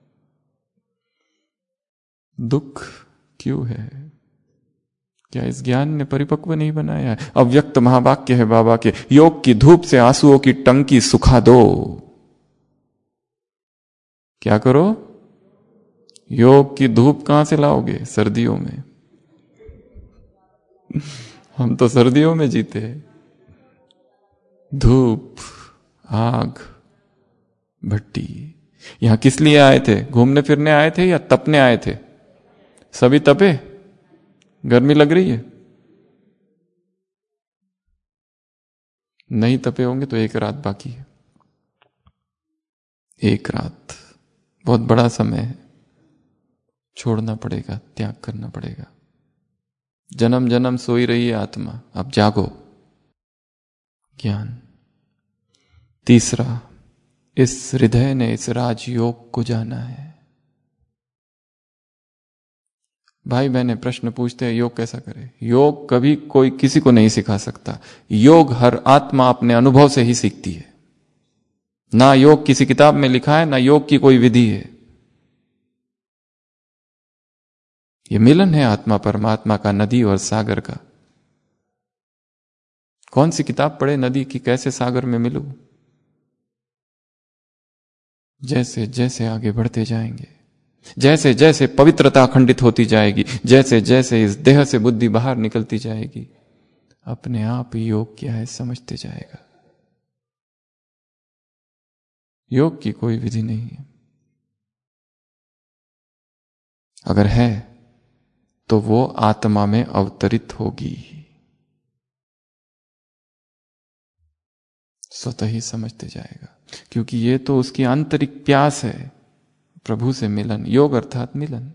Speaker 2: दुख क्यों है? क्या इस ज्ञान ने परिपक्व नहीं बनाया है? अव्यक्त महावाक्य है बाबा के, योग की धूप से आंसुओं की टंकी सुखा दो। क्या करो? योग की धूप कहां से लाओगे? सर्दियों में। हम तो सर्दियों में जीते हैं। धूप, आग, भट्टी। यहां किस लिए आए थे? घूमने फिरने आए थे या तपने आए थे? सभी तपे? गर्मी लग रही है? नहीं तपे होंगे तो एक रात बाकी है। एक रात बहुत बड़ा समय है, छोड़ना पड़ेगा, त्याग करना पड़ेगा। जन्म जन्म सोई रही है आत्मा, अब जागो। ज्ञान। तीसरा, इस हृदय ने इस राजयोग को जाना है। भाई बहने प्रश्न पूछते हैं योग कैसा करे। योग कभी कोई किसी को नहीं सिखा सकता। योग हर आत्मा अपने अनुभव से ही सीखती है। ना योग किसी किताब में लिखा है, ना योग की कोई विधि है। यह मिलन है आत्मा परमात्मा का, नदी और सागर का। कौन सी किताब पढ़े नदी की, कैसे सागर में मिलूं? जैसे जैसे आगे बढ़ते जाएंगे, जैसे जैसे पवित्रता खंडित होती जाएगी, जैसे जैसे इस देह से बुद्धि बाहर निकलती जाएगी, अपने आप योग क्या है समझते जाएगा। योग की कोई विधि नहीं है। अगर है तो वो आत्मा में अवतरित होगी, स्वतः ही समझते जाएगा। क्योंकि ये तो उसकी आंतरिक प्यास है, प्रभु से मिलन। योग अर्थात मिलन।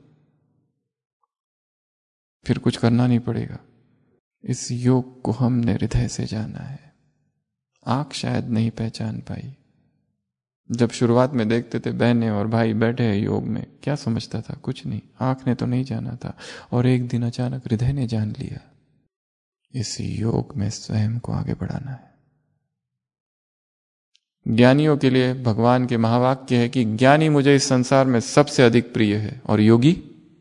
Speaker 2: फिर कुछ करना नहीं पड़ेगा। इस योग को हमने हृदय से जाना है। आंख शायद नहीं पहचान पाई। जब शुरुआत में देखते थे बहनें और भाई बैठे हैं योग में, क्या समझता था? कुछ नहीं। आंख ने तो नहीं जाना था, और एक दिन अचानक हृदय ने जान लिया। इस योग में स्वयं को आगे बढ़ाना है। ज्ञानियों के लिए भगवान के महावाक्य है कि ज्ञानी मुझे इस संसार में सबसे अधिक प्रिय है। और योगी,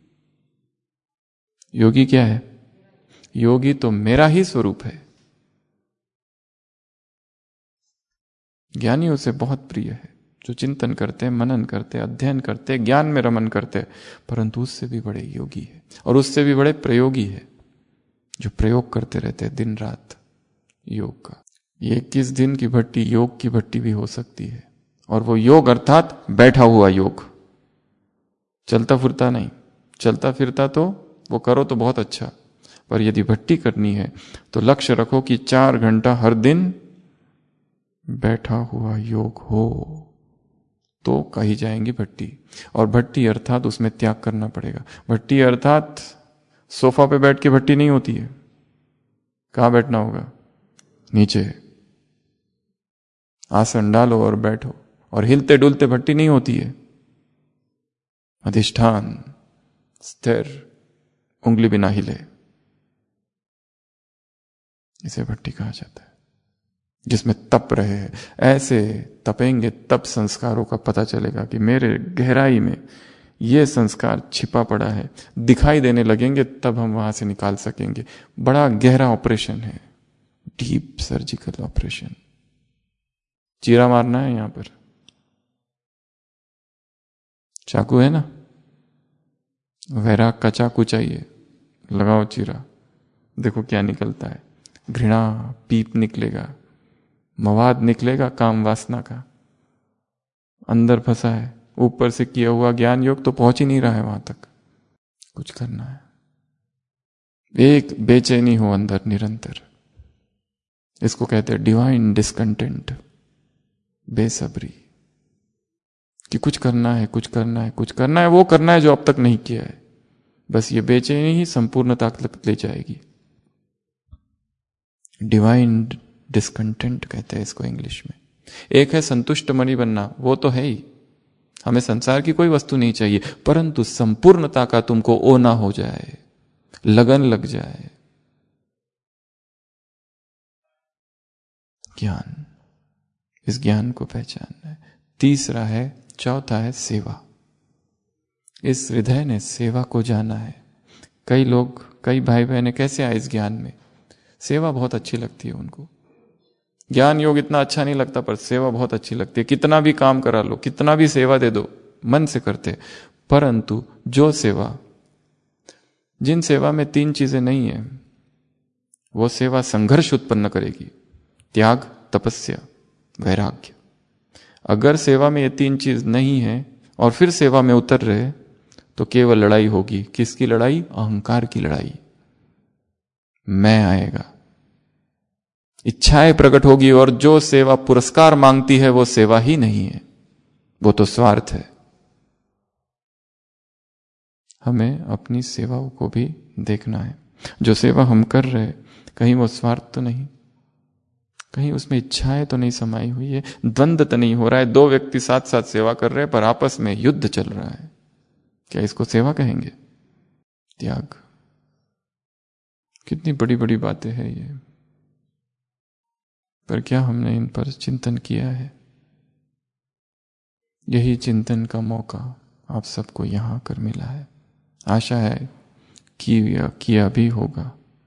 Speaker 2: योगी क्या है? योगी तो मेरा ही स्वरूप है। ज्ञानी उसे बहुत प्रिय है, जो चिंतन करते, मनन करते, अध्ययन करते, ज्ञान में रमन करते। परंतु उससे भी बड़े योगी है, और उससे भी बड़े प्रयोगी है, जो प्रयोग करते रहते दिन रात योग का। ये 21 दिन की भट्टी योग की भट्टी भी हो सकती है। और वो योग अर्थात बैठा हुआ योग, चलता फिरता नहीं। चलता फिरता तो वो करो तो बहुत अच्छा, पर यदि भट्टी करनी है तो लक्ष्य रखो कि 4 घंटा हर दिन बैठा हुआ योग हो, तो कही जाएंगी भट्टी। और भट्टी अर्थात उसमें त्याग करना पड़ेगा। भट्टी अर्थात सोफा पे बैठ के भट्टी नहीं होती है। कहां बैठना होगा? नीचे आसन डालो और बैठो। और हिलते डुलते भट्टी नहीं होती है। अधिष्ठान, स्थिर, उंगली बिना हिले, इसे भट्टी कहा जाता है। जिसमें तप रहे हैं। ऐसे तपेंगे तब संस्कारों का पता चलेगा कि मेरे गहराई में ये संस्कार छिपा पड़ा है। दिखाई देने लगेंगे तब हम वहां से निकाल सकेंगे। बड़ा गहरा ऑपरेशन है, डीप सर्जिकल ऑपरेशन। चीरा मारना है यहां पर, चाकू है ना, वैराग का चाकू चाहिए, लगाओ चीरा, देखो क्या निकलता है। घृणा, पीप निकलेगा, मवाद निकलेगा काम वासना का, अंदर फंसा है। ऊपर से किया हुआ ज्ञान योग तो पहुंच ही नहीं रहा है वहां तक। कुछ करना है। एक बेचैनी हो अंदर निरंतर, इसको कहते हैं डिवाइन डिस्कंटेंट, बेसब्री कि कुछ करना है, कुछ करना है, कुछ करना है, वो करना है जो अब तक नहीं किया है। बस ये बेचैनी ही संपूर्णता तक ले जाएगी। डिवाइन डिस्कंटेंट कहते हैं इसको इंग्लिश में। एक है संतुष्ट मणि बनना, वो तो है ही, हमें संसार की कोई वस्तु नहीं चाहिए, परंतु संपूर्णता का तुमको ओना हो जाए, लगन लग जाए। ज्ञान, इस ज्ञान को पहचानना है। तीसरा है, चौथा है सेवा। इस हृदय ने सेवा को जाना है। कई लोग, कई भाई बहनें कैसे आए इस ज्ञान में? सेवा बहुत अच्छी लगती है उनको। ज्ञान योग इतना अच्छा नहीं लगता, पर सेवा बहुत अच्छी लगती है। कितना भी काम करा लो, कितना भी सेवा दे दो, मन से करते। परंतु जो सेवा, जिन सेवा में 3 चीजें नहीं है, वो सेवा संघर्ष उत्पन्न करेगी। त्याग, तपस्या, वैराग्य। अगर सेवा में ये 3 चीज नहीं है और फिर सेवा में उतर रहे, तो केवल लड़ाई होगी। किसकी लड़ाई? अहंकार की लड़ाई। मैं आएगा, इच्छाएं प्रकट होगी, और जो सेवा पुरस्कार मांगती है वो सेवा ही नहीं है। वो तो स्वार्थ है। हमें अपनी सेवाओं को भी देखना है। जो सेवा हम कर रहे हैं, कहीं वो स्वार्थ तो नहीं, कहीं उसमें इच्छाएं तो नहीं समाई हुई है, द्वंद्व तो नहीं हो रहा है, दो व्यक्ति साथ साथ सेवा कर रहे हैं पर आपस में युद्ध चल रहा है, क्या इसको सेवा कहेंगे? त्याग। कितनी बड़ी बड़ी बातें हैं ये, पर क्या हमने इन पर चिंतन किया है? यही चिंतन का मौका आप सबको यहां आकर मिला है। आशा है किया भी होगा,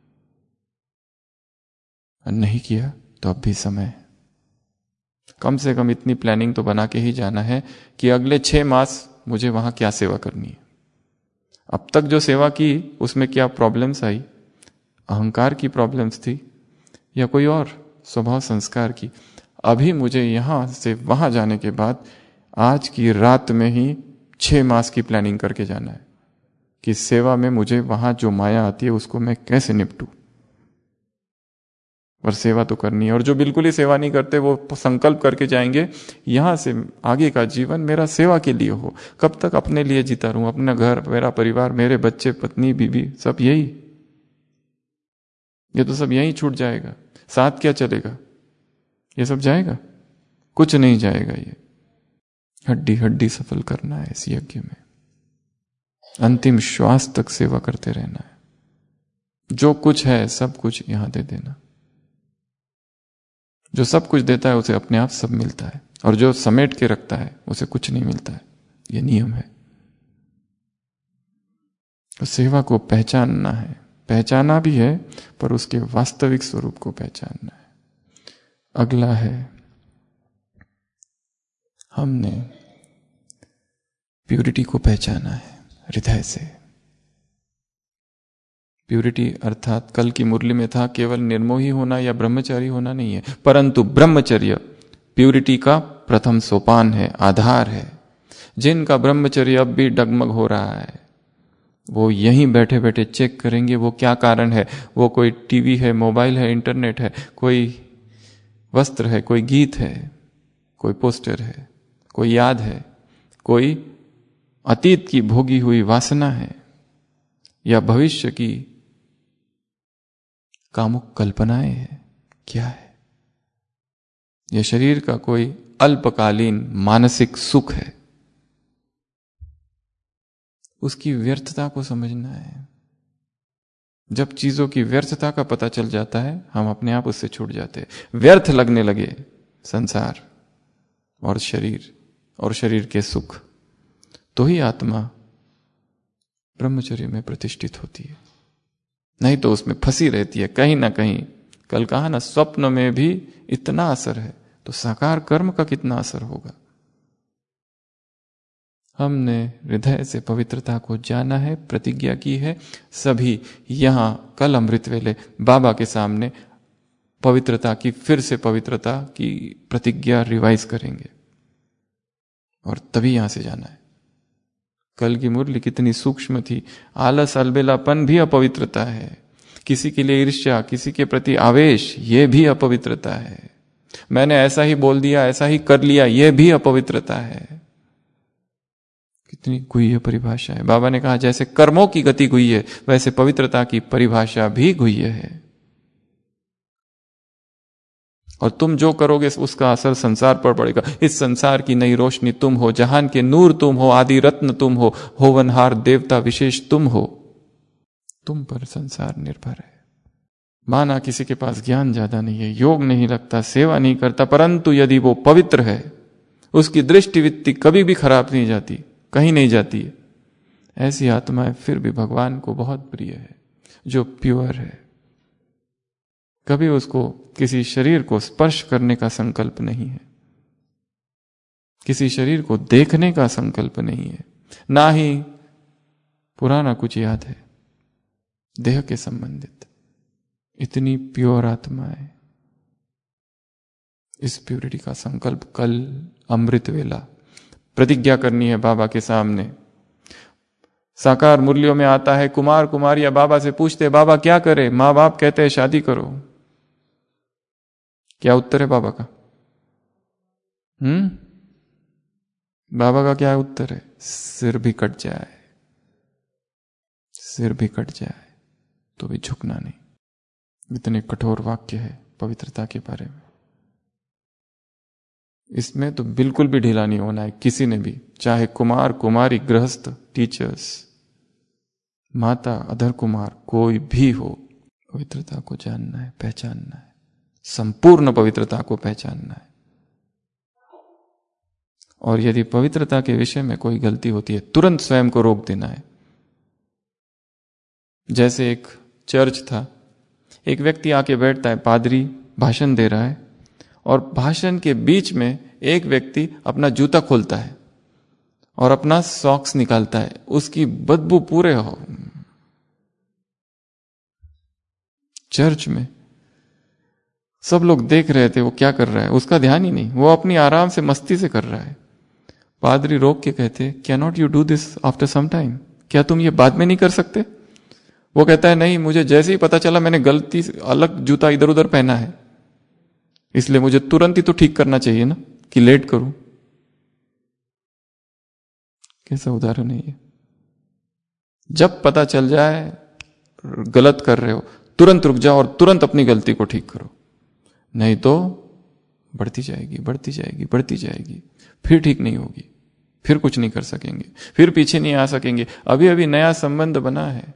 Speaker 2: और नहीं किया तो अब भी समय है। कम से कम इतनी प्लानिंग तो बना के ही जाना है कि अगले 6 मास मुझे वहां क्या सेवा करनी है। अब तक जो सेवा की उसमें क्या प्रॉब्लम्स आई, अहंकार की प्रॉब्लम्स थी या कोई और स्वभाव संस्कार की, अभी मुझे यहां से वहां जाने के बाद आज की रात में ही 6 मास की प्लानिंग करके जाना है कि सेवा में मुझे वहां जो माया आती है उसको मैं कैसे निपटूं। और सेवा तो करनी है। और जो बिल्कुल ही सेवा नहीं करते वो संकल्प करके जाएंगे यहां से आगे का जीवन मेरा सेवा के लिए हो। कब तक अपने लिए जीता रहूं, अपना घर, मेरा परिवार, मेरे बच्चे, पत्नी, बीवी, सब यही, ये तो सब यही छूट जाएगा। साथ क्या चलेगा? ये सब जाएगा? कुछ नहीं जाएगा। ये हड्डी हड्डी सफल करना है इस यज्ञ में, अंतिम श्वास तक सेवा करते रहना है। जो कुछ है सब कुछ यहां दे देना। जो सब कुछ देता है उसे अपने आप सब मिलता है, और जो समेट के रखता है उसे कुछ नहीं मिलता है। ये नियम है। तो सेवा को पहचानना है, पहचाना भी है, पर उसके वास्तविक स्वरूप को पहचानना है। अगला है, हमने प्यूरिटी को पहचाना है हृदय से। प्यूरिटी अर्थात कल की मुरली में था केवल निर्मोही होना या ब्रह्मचारी होना नहीं है, परंतु ब्रह्मचर्य प्यूरिटी का प्रथम सोपान है, आधार है। जिनका ब्रह्मचर्य अब भी डगमग हो रहा है वो यहीं बैठे बैठे चेक करेंगे वो क्या कारण है। वो कोई टीवी है, मोबाइल है, इंटरनेट है, कोई वस्त्र है, कोई गीत है, कोई पोस्टर है, कोई याद है, कोई अतीत की भोगी हुई वासना है, या भविष्य की कामुक कल्पनाएं हैं, क्या है? यह शरीर का कोई अल्पकालीन मानसिक सुख है। उसकी व्यर्थता को समझना है। जब चीजों की व्यर्थता का पता चल जाता है हम अपने आप उससे छूट जाते हैं। व्यर्थ लगने लगे संसार और शरीर के सुख, तो ही आत्मा ब्रह्मचर्य में प्रतिष्ठित होती है। नहीं तो उसमें फंसी रहती है कहीं ना कहीं। कल कहा ना, स्वप्न में भी इतना असर है तो साकार कर्म का कितना असर होगा। हमने हृदय से पवित्रता को जाना है, प्रतिज्ञा की है। सभी यहां कल अमृत वेले बाबा के सामने पवित्रता की, फिर से पवित्रता की प्रतिज्ञा रिवाइज करेंगे और तभी यहां से जाना है। कल की मुरली कितनी सूक्ष्म थी। आलस अलबेलापन भी अपवित्रता है। किसी के लिए ईर्ष्या, किसी के प्रति आवेश, यह भी अपवित्रता है। मैंने ऐसा ही बोल दिया, ऐसा ही कर लिया, यह भी अपवित्रता है। कितनी गुह्य परिभाषा है। बाबा ने कहा जैसे कर्मों की गति गुह्य है वैसे पवित्रता की परिभाषा भी गुह्य है। और तुम जो करोगे उसका असर संसार पर पड़ेगा। इस संसार की नई रोशनी तुम हो, जहान के नूर तुम हो, आदि रत्न तुम हो, होवनहार देवता विशेष तुम हो। तुम पर संसार निर्भर है। माना किसी के पास ज्ञान ज्यादा नहीं है, योग नहीं लगता, सेवा नहीं करता, परंतु यदि वो पवित्र है, उसकी दृष्टिवृत्ति कभी भी खराब नहीं जाती, कहीं नहीं जाती है, ऐसी आत्माएं फिर भी भगवान को बहुत प्रिय है। जो प्योर है, कभी उसको किसी शरीर को स्पर्श करने का संकल्प नहीं है, किसी शरीर को देखने का संकल्प नहीं है, ना ही पुराना कुछ याद है देह के संबंधित। इतनी प्योर आत्मा है। इस प्योरिटी का संकल्प कल अमृत वेला प्रतिज्ञा करनी है बाबा के सामने। साकार मुरलियों में आता है, कुमार कुमारिया बाबा से पूछते बाबा क्या करे, मां बाप कहते हैं शादी करो। क्या उत्तर है बाबा का? बाबा का क्या उत्तर है? सिर भी कट जाए, सिर भी कट जाए तो भी झुकना नहीं। इतने कठोर वाक्य है पवित्रता के बारे में। इसमें तो बिल्कुल भी ढीला नहीं होना है किसी ने भी, चाहे कुमार, कुमारी, गृहस्थ, टीचर्स, माता, अधर कुमार, कोई भी हो। पवित्रता को जानना है, पहचानना है, संपूर्ण पवित्रता को पहचानना है। और यदि पवित्रता के विषय में कोई गलती होती है, तुरंत स्वयं को रोक देना है। जैसे एक चर्च था, एक व्यक्ति आके बैठता है, पादरी भाषण दे रहा है, और भाषण के बीच में एक व्यक्ति अपना जूता खोलता है और अपना सॉक्स निकालता है, उसकी बदबू पूरे हो चर्च में। सब लोग देख रहे थे वो क्या कर रहा है, उसका ध्यान ही नहीं, वो अपनी आराम से मस्ती से कर रहा है। पादरी रोक के कहते, can not you do this after some time? क्या तुम ये बाद में नहीं कर सकते? वो कहता है, नहीं, मुझे जैसे ही पता चला मैंने गलती से अलग जूता इधर उधर पहना है, इसलिए मुझे तुरंत ही तो ठीक करना चाहिए ना, कि लेट करूं। कैसा उदाहरण है ये? जब पता चल जाए गलत कर रहे हो, तुरंत रुक जाओ और तुरंत अपनी गलती को ठीक करो, नहीं तो बढ़ती जाएगी, बढ़ती जाएगी, बढ़ती जाएगी, फिर ठीक नहीं होगी, फिर कुछ नहीं कर सकेंगे, फिर पीछे नहीं आ सकेंगे। अभी अभी नया संबंध बना है,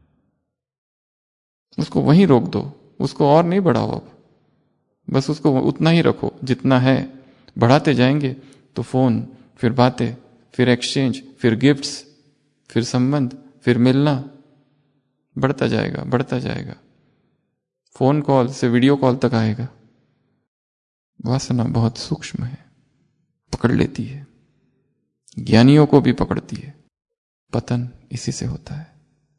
Speaker 2: उसको वहीं रोक दो, उसको और नहीं बढ़ाओ, अब बस उसको उतना ही रखो जितना है। बढ़ाते जाएंगे तो फोन, फिर बातें, फिर एक्सचेंज, फिर गिफ्ट्स, फिर संबंध, फिर मिलना, बढ़ता जाएगा, बढ़ता जाएगा। फोन कॉल से वीडियो कॉल तक आएगा। वासना बहुत सूक्ष्म है, पकड़ लेती है, ज्ञानियों को भी पकड़ती है। पतन इसी से होता है।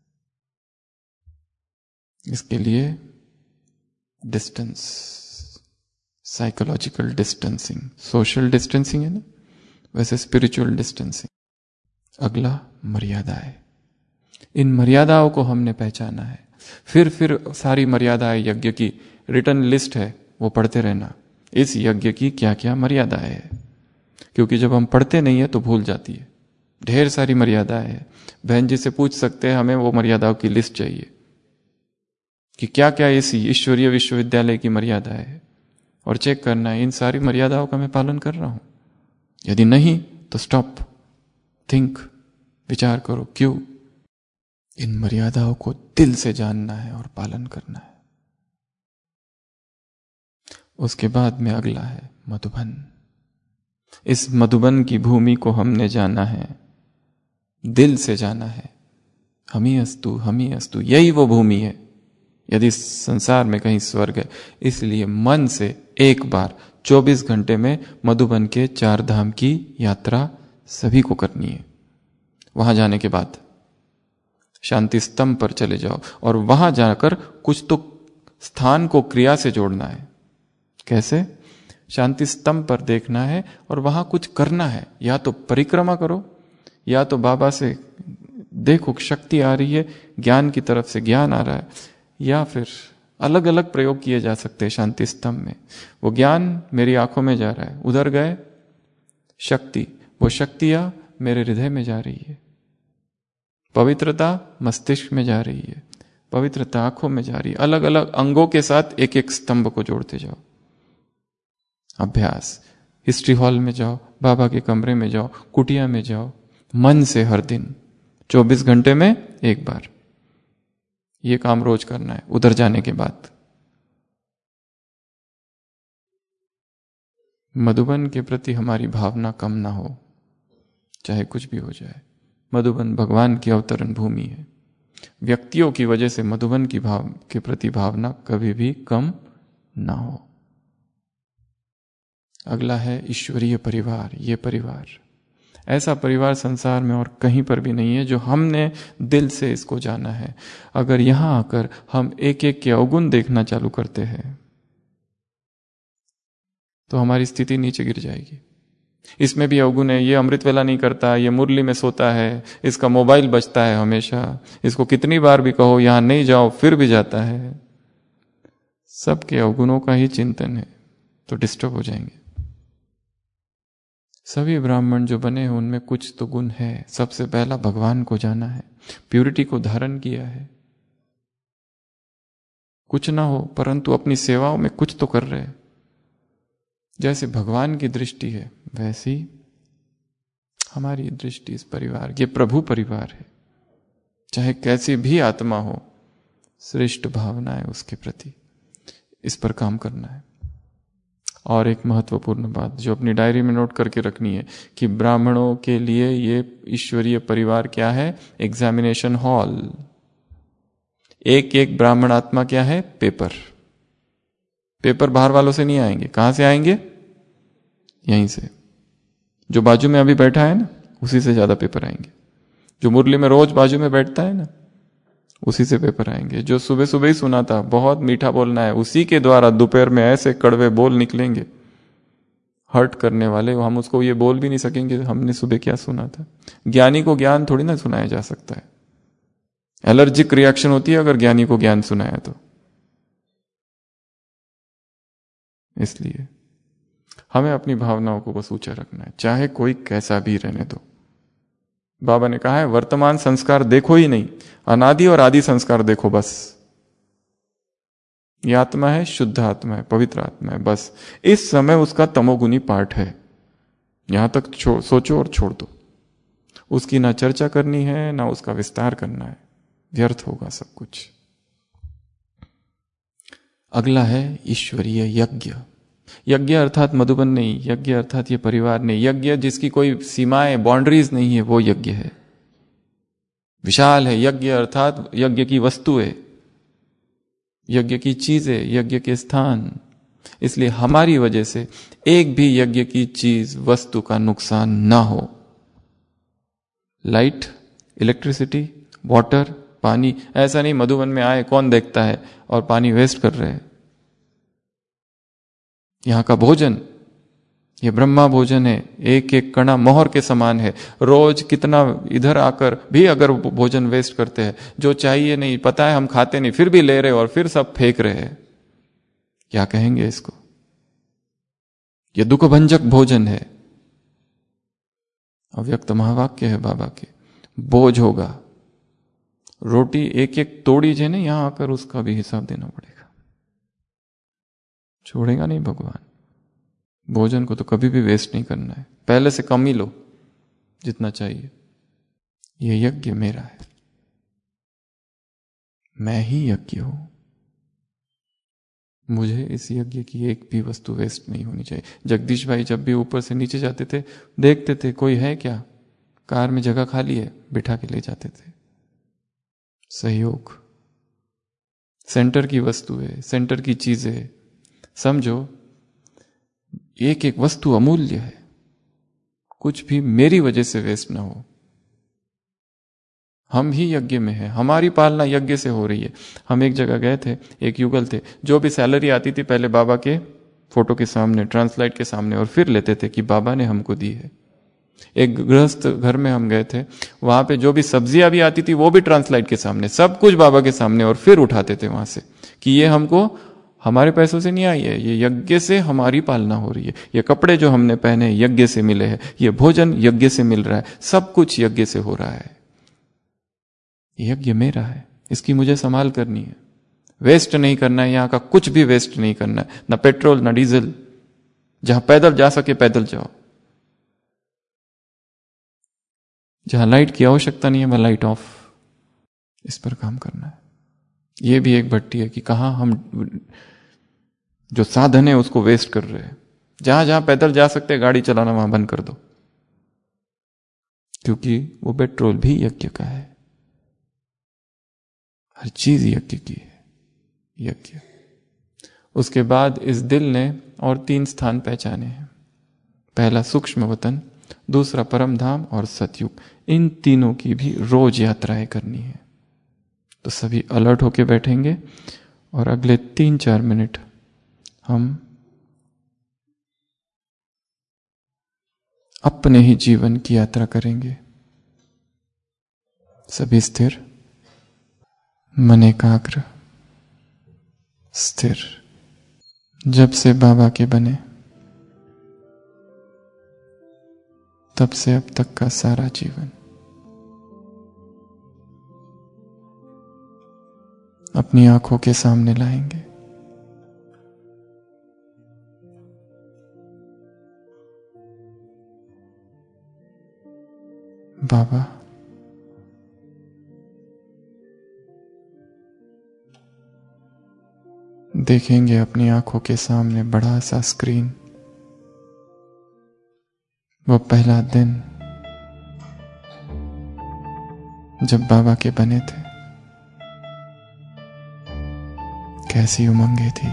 Speaker 2: इसके लिए distance, psychological distancing, social distancing है ना, वैसे स्पिरिचुअल डिस्टेंसिंग। अगला मर्यादाएं। इन मर्यादाओं को हमने पहचाना है। फिर सारी मर्यादाएं, यज्ञ की रिटर्न लिस्ट है, वो पढ़ते रहना, इस यज्ञ की क्या क्या मर्यादाएं है, क्योंकि जब हम पढ़ते नहीं है तो भूल जाती है। ढेर सारी मर्यादाएं है। बहन जी से पूछ सकते हैं, हमें वो मर्यादाओं की लिस्ट चाहिए कि क्या क्या इस ईश्वरीय विश्वविद्यालय की मर्यादाएं है, और चेक करना है इन सारी मर्यादाओं का मैं पालन कर रहा हूं। यदि नहीं तो स्टॉप, थिंक, विचार करो, क्यों। इन मर्यादाओं को दिल से जानना है और पालन करना है। उसके बाद में अगला है मधुबन। इस मधुबन की भूमि को हमने जाना है, दिल से जाना है। हमी अस्तु, हमी अस्तु, यही वो भूमि है यदि संसार में कहीं स्वर्ग है। इसलिए मन से एक बार 24 घंटे में मधुबन के 4 धाम की यात्रा सभी को करनी है। वहां जाने के बाद शांति स्तंभ पर चले जाओ और वहां जाकर कुछ तो स्थान को क्रिया से जोड़ना है। कैसे? शांति स्तंभ पर देखना है और वहां कुछ करना है। या तो परिक्रमा करो, या तो बाबा से देखो शक्ति आ रही है, ज्ञान की तरफ से ज्ञान आ रहा है, या फिर अलग अलग प्रयोग किए जा सकते हैं शांति स्तंभ में। वो ज्ञान मेरी आंखों में जा रहा है, उधर गए शक्ति, वो शक्तियां मेरे हृदय में जा रही है। पवित्रता मस्तिष्क में जा रही है, पवित्रता आंखों में जा रही है। अलग अलग अंगों के साथ एक एक स्तंभ को जोड़ते जाओ। अभ्यास, हिस्ट्री हॉल में जाओ, बाबा के कमरे में जाओ, कुटिया में जाओ, मन से हर दिन 24 घंटे में एक बार। ये काम रोज करना है। उधर जाने के बाद मधुबन के प्रति हमारी भावना कम ना हो, चाहे कुछ भी हो जाए। मधुबन भगवान की अवतरण भूमि है। व्यक्तियों की वजह से मधुबन की के प्रति भावना कभी भी कम ना हो। अगला है ईश्वरीय परिवार। ये परिवार, ऐसा परिवार संसार में और कहीं पर भी नहीं है जो हमने दिल से इसको जाना है। अगर यहां आकर हम एक एक के अवगुण देखना चालू करते हैं तो हमारी स्थिति नीचे गिर जाएगी। इसमें भी अवगुण है, ये अमृत वेला नहीं करता, ये मुरली में सोता है, इसका मोबाइल बजता है हमेशा, इसको कितनी बार भी कहो यहां नहीं जाओ फिर भी जाता है। सबके अवगुणों का ही चिंतन है तो डिस्टर्ब हो जाएंगे। सभी ब्राह्मण जो बने हैं उनमें कुछ तो गुण है। सबसे पहला भगवान को जाना है, प्यूरिटी को धारण किया है। कुछ ना हो परंतु अपनी सेवाओं में कुछ तो कर रहे हैं। जैसे भगवान की दृष्टि है वैसी हमारी दृष्टि इस परिवार, ये प्रभु परिवार है। चाहे कैसी भी आत्मा हो, श्रेष्ठ भावना है उसके प्रति, इस पर काम करना है। और एक महत्वपूर्ण बात जो अपनी डायरी में नोट करके रखनी है कि ब्राह्मणों के लिए ये ईश्वरीय परिवार क्या है? Examination hall. एक एक ब्राह्मण आत्मा क्या है? पेपर। पेपर बाहर वालों से नहीं आएंगे। कहां से आएंगे? यहीं से। जो बाजू में अभी बैठा है ना, उसी से ज्यादा पेपर आएंगे। जो मुरली में रोज बाजू में बैठता है ना, उसी से पेपर आएंगे। जो सुबह सुबह ही सुना था बहुत मीठा बोलना है, उसी के द्वारा दोपहर में ऐसे कड़वे बोल निकलेंगे हर्ट करने वाले, हम उसको ये बोल भी नहीं सकेंगे हमने सुबह क्या सुना था। ज्ञानी को ज्ञान थोड़ी ना सुनाया जा सकता है। एलर्जिक रिएक्शन होती है अगर ज्ञानी को ज्ञान सुनाया तो। इसलिए हमें अपनी भावनाओं को बस ऊंचा रखना है, चाहे कोई कैसा भी रहने दो। बाबा ने कहा है वर्तमान संस्कार देखो ही नहीं, अनादि और आदि संस्कार देखो बस। ये आत्मा है, शुद्ध आत्मा है, पवित्र आत्मा है, बस इस समय उसका तमोगुनी पार्ट है। यहां तक सोचो और छोड़ दो। उसकी ना चर्चा करनी है ना उसका विस्तार करना है, व्यर्थ होगा सब कुछ। अगला है ईश्वरीय यज्ञ। यज्ञ अर्थात मधुबन नहीं, यज्ञ अर्थात ये परिवार नहीं। यज्ञ जिसकी कोई सीमाएं, बाउंड्रीज नहीं है, वो यज्ञ है। विशाल है। यज्ञ अर्थात यज्ञ की वस्तुएं, यज्ञ की चीजें, यज्ञ के स्थान। इसलिए हमारी वजह से एक भी यज्ञ की चीज, वस्तु का नुकसान ना हो। लाइट, इलेक्ट्रिसिटी, वाटर, पानी, ऐसा नहीं मधुबन में आए कौन देखता है और पानी वेस्ट कर रहे हैं। यहां का भोजन, ये ब्रह्मा भोजन है, एक एक कणा मोहर के समान है। रोज कितना इधर आकर भी अगर भोजन वेस्ट करते हैं, जो चाहिए नहीं, पता है हम खाते नहीं, फिर भी ले रहे और फिर सब फेंक रहे हैं, क्या कहेंगे इसको? ये दुख भंजक भोजन है। अव्यक्त महावाक्य है बाबा के, बोझ होगा। रोटी एक एक तोड़ी जे ने यहां आकर उसका भी हिसाब देना पड़ेगा। छोड़ेगा नहीं भगवान। भोजन को तो कभी भी वेस्ट नहीं करना है, पहले से कम ही लो जितना चाहिए। ये यज्ञ मेरा है, मैं ही यज्ञ हूं। मुझे इस यज्ञ की एक भी वस्तु वेस्ट नहीं होनी चाहिए। जगदीश भाई जब भी ऊपर से नीचे जाते थे, देखते थे कोई है क्या, कार में जगह खाली है, बिठा के ले जाते थे। सहयोग। सेंटर की वस्तु है, सेंटर की चीजें समझो, एक एक वस्तु अमूल्य है। कुछ भी मेरी वजह से वेस्ट ना हो। हम ही यज्ञ में हैं, हमारी पालना यज्ञ से हो रही है। हम एक जगह गए थे, एक युगल थे, जो भी सैलरी आती थी पहले बाबा के फोटो के सामने, ट्रांसलाइट के सामने, और फिर लेते थे कि बाबा ने हमको दी है। एक गृहस्थ घर में हम गए थे, वहां पे जो भी सब्जियां भी आती थी वो भी ट्रांसलाइट के सामने, सब कुछ बाबा के सामने, और फिर उठाते थे वहां से कि ये हमको हमारे पैसों से नहीं आई है, ये यज्ञ से हमारी पालना हो रही है। ये कपड़े जो हमने पहने यज्ञ से मिले हैं, ये भोजन यज्ञ से मिल रहा है, सब कुछ यज्ञ से हो रहा है। यज्ञ मेरा है, इसकी मुझे संभाल करनी है, वेस्ट नहीं करना है। यहां का कुछ भी वेस्ट नहीं करना है, ना पेट्रोल ना डीजल। जहां पैदल जा सके पैदल जाओ, जहां लाइट की आवश्यकता नहीं है वहां लाइट ऑफ। इस पर काम करना है। यह भी एक भट्टी है कि कहां हम जो साधन है उसको वेस्ट कर रहे हैं। जहां जहां पैदल जा सकते हैं गाड़ी चलाना वहां बंद कर दो, क्योंकि वो पेट्रोल भी यज्ञ का है। हर चीज यज्ञ की है, यज्ञ। उसके बाद इस दिल ने और 3 स्थान पहचाने हैं। पहला सूक्ष्म वतन, दूसरा परम धाम और सतयुग। इन तीनों की भी रोज यात्राएं करनी है। तो सभी अलर्ट होके बैठेंगे और अगले 3-4 मिनट हम अपने ही जीवन की यात्रा करेंगे। सभी स्थिर, मन एकाग्र, स्थिर। जब से बाबा के बने तब से अब तक का सारा जीवन अपनी आंखों के सामने लाएंगे। बाबा, देखेंगे अपनी आंखों के सामने बड़ा सा स्क्रीन, वो पहला दिन जब बाबा के बने थे। कैसी उमंगे थी,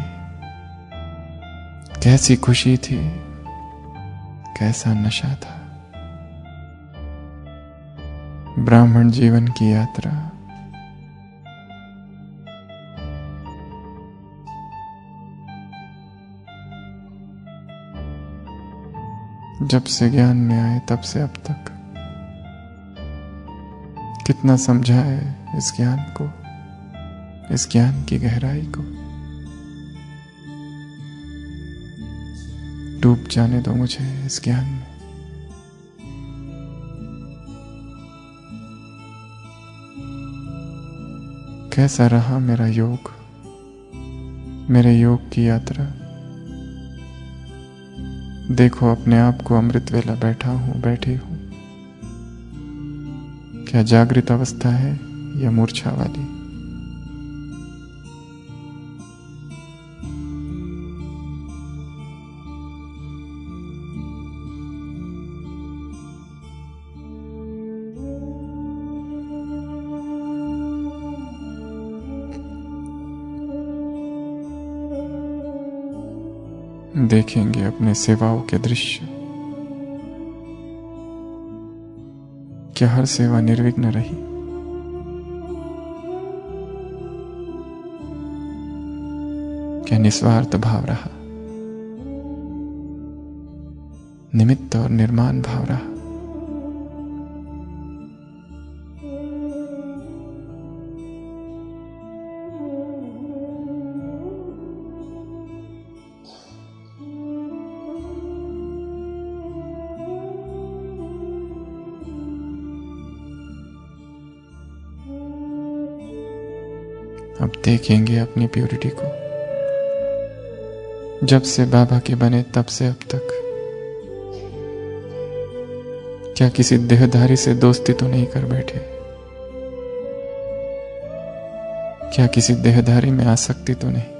Speaker 2: कैसी खुशी थी, कैसा नशा था। ब्राह्मण जीवन की यात्रा, जब से ज्ञान में आए तब से अब तक कितना समझा है इस ज्ञान को, इस ज्ञान की गहराई को। डूब जाने दो मुझे इस ज्ञान में। कैसा रहा मेरा योग, मेरे योग की यात्रा। देखो अपने आप को अमृत वेला बैठा हूं, बैठी हूं। क्या जागृत अवस्था है या मूर्छा वाली? देखेंगे अपने सेवाओं के दृश्य। क्या हर सेवा निर्विघ्न रही? क्या निस्वार्थ भाव रहा? निमित्त और निर्माण भाव रहा? अब देखेंगे अपनी प्योरिटी को। जब से बाबा के बने तब से अब तक क्या किसी देहधारी से दोस्ती तो नहीं कर बैठे? क्या किसी देहधारी में आसक्ति तो नहीं?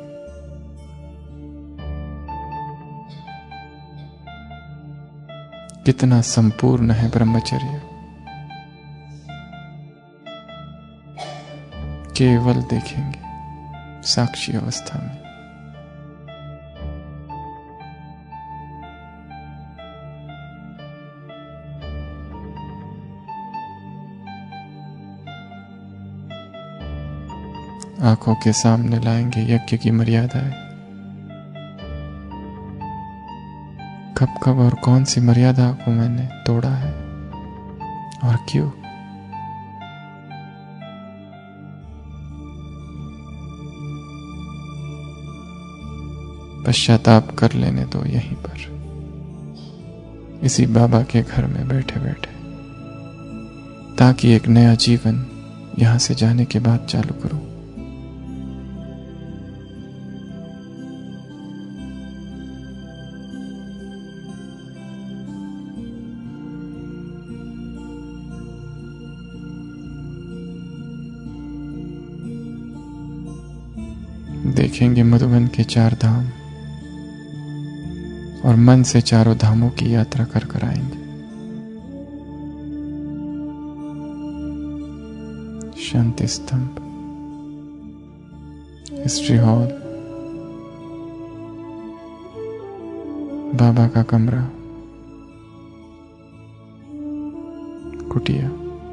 Speaker 2: कितना संपूर्ण है ब्रह्मचर्य। केवल देखेंगे साक्षी अवस्था में। आंखों के सामने लाएंगे यज्ञ की मर्यादाएं। कब कब और कौन सी मर्यादा को मैंने तोड़ा है और क्यों? पश्चाताप कर लेने दो यहीं पर, इसी बाबा के घर में बैठे बैठे, ताकि एक नया जीवन यहां से जाने के बाद चालू करूं। देखेंगे मधुबन के 4 धाम और मन से चारों धामों की यात्रा कर कर आएंगे। शांति स्तंभ, हिस्ट्री हॉल, बाबा का कमरा, कुटिया,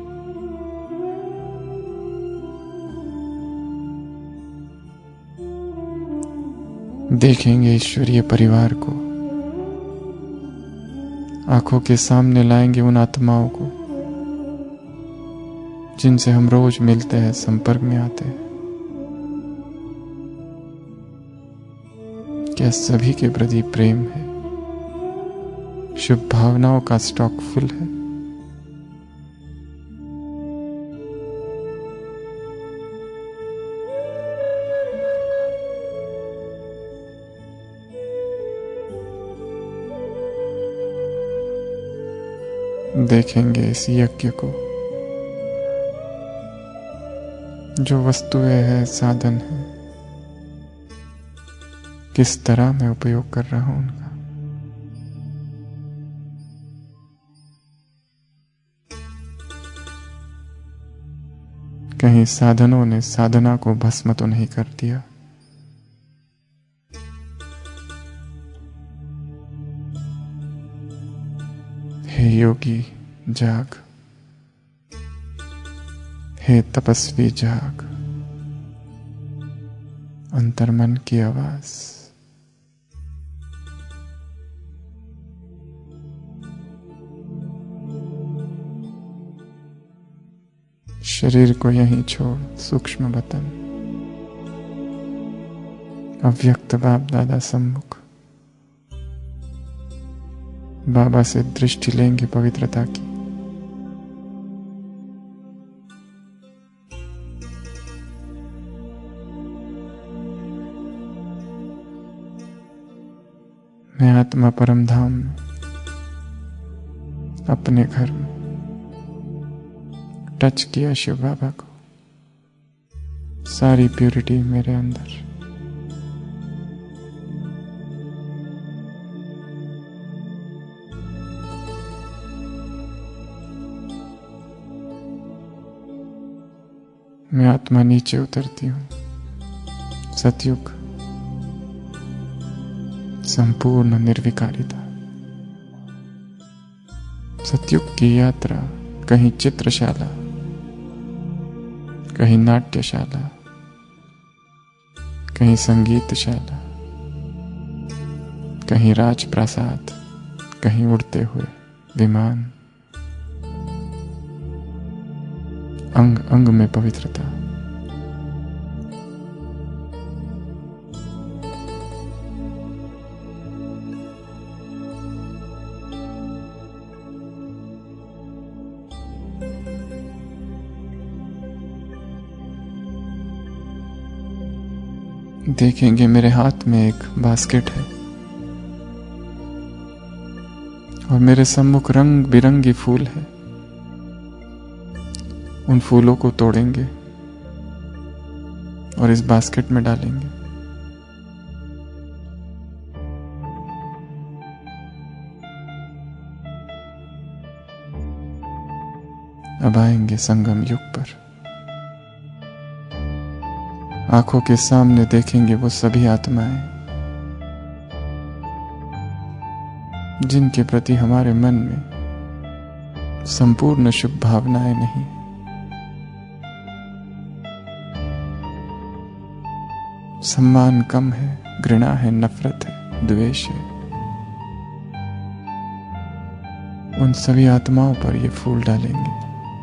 Speaker 2: देखेंगे ईश्वरीय परिवार को। आंखों के सामने लाएंगे उन आत्माओं को जिनसे हम रोज मिलते हैं, संपर्क में आते हैं। क्या सभी के प्रति प्रेम है, शुभ भावनाओं का स्टॉक फुल है। देखेंगे इस यज्ञ को, जो वस्तुएं है, साधन है, किस तरह मैं उपयोग कर रहा हूं उनका। कहीं साधनों ने साधना को भस्म तो नहीं कर दिया। हे योगी जाग, हे तपस्वी जाग, अंतर्मन की आवाज। शरीर को यहीं छोड़ सूक्ष्म वतन, अव्यक्त बाप दादा सम्मुख बाबा से दृष्टि लेंगे पवित्रता की। मैं आत्मा परम धाम में, अपने घर में टच किया शिव बाबा को, सारी प्यूरिटी मेरे अंदर। मैं आत्मा नीचे उतरती हूं, सतयुग, संपूर्ण निर्विकारिता। सतयुग की यात्रा कहीं चित्रशाला, कहीं नाट्यशाला, कहीं संगीतशाला, कहीं राजप्रासाद, कहीं उड़ते हुए विमान। अंग अंग में पवित्रता। देखेंगे मेरे हाथ में एक बास्केट है और मेरे सम्मुख रंग बिरंगी फूल है। उन फूलों को तोड़ेंगे और इस बास्केट में डालेंगे। अब आएंगे संगम युग पर। आंखों के सामने देखेंगे वो सभी आत्माएं जिनके प्रति हमारे मन में संपूर्ण शुभ भावनाएं नहीं। सम्मान कम है, घृणा है, नफरत है, द्वेष है। उन सभी आत्माओं पर ये फूल डालेंगे।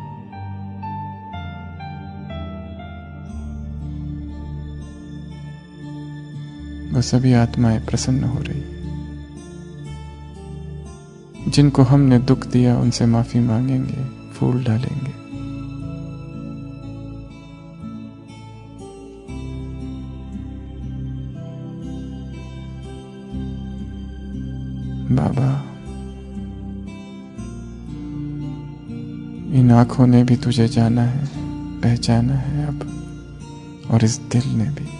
Speaker 2: वो सभी आत्माएं प्रसन्न हो रही। जिनको हमने दुख दिया उनसे माफी मांगेंगे, फूल डालेंगे। बाबा, इन आंखों ने भी तुझे जाना है, पहचाना है अब, और इस दिल ने भी।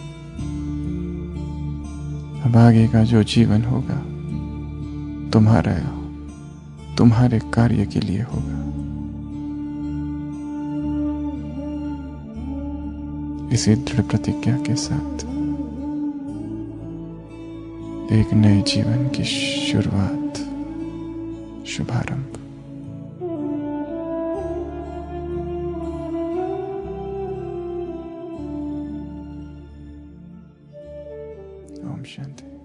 Speaker 2: अब आगे का जो जीवन होगा तुम्हारा, तुम्हारे कार्य के लिए होगा। इसी दृढ़ प्रतिज्ञा के साथ एक नए जीवन की शुरुआत, शुभारंभ। ओम शांति।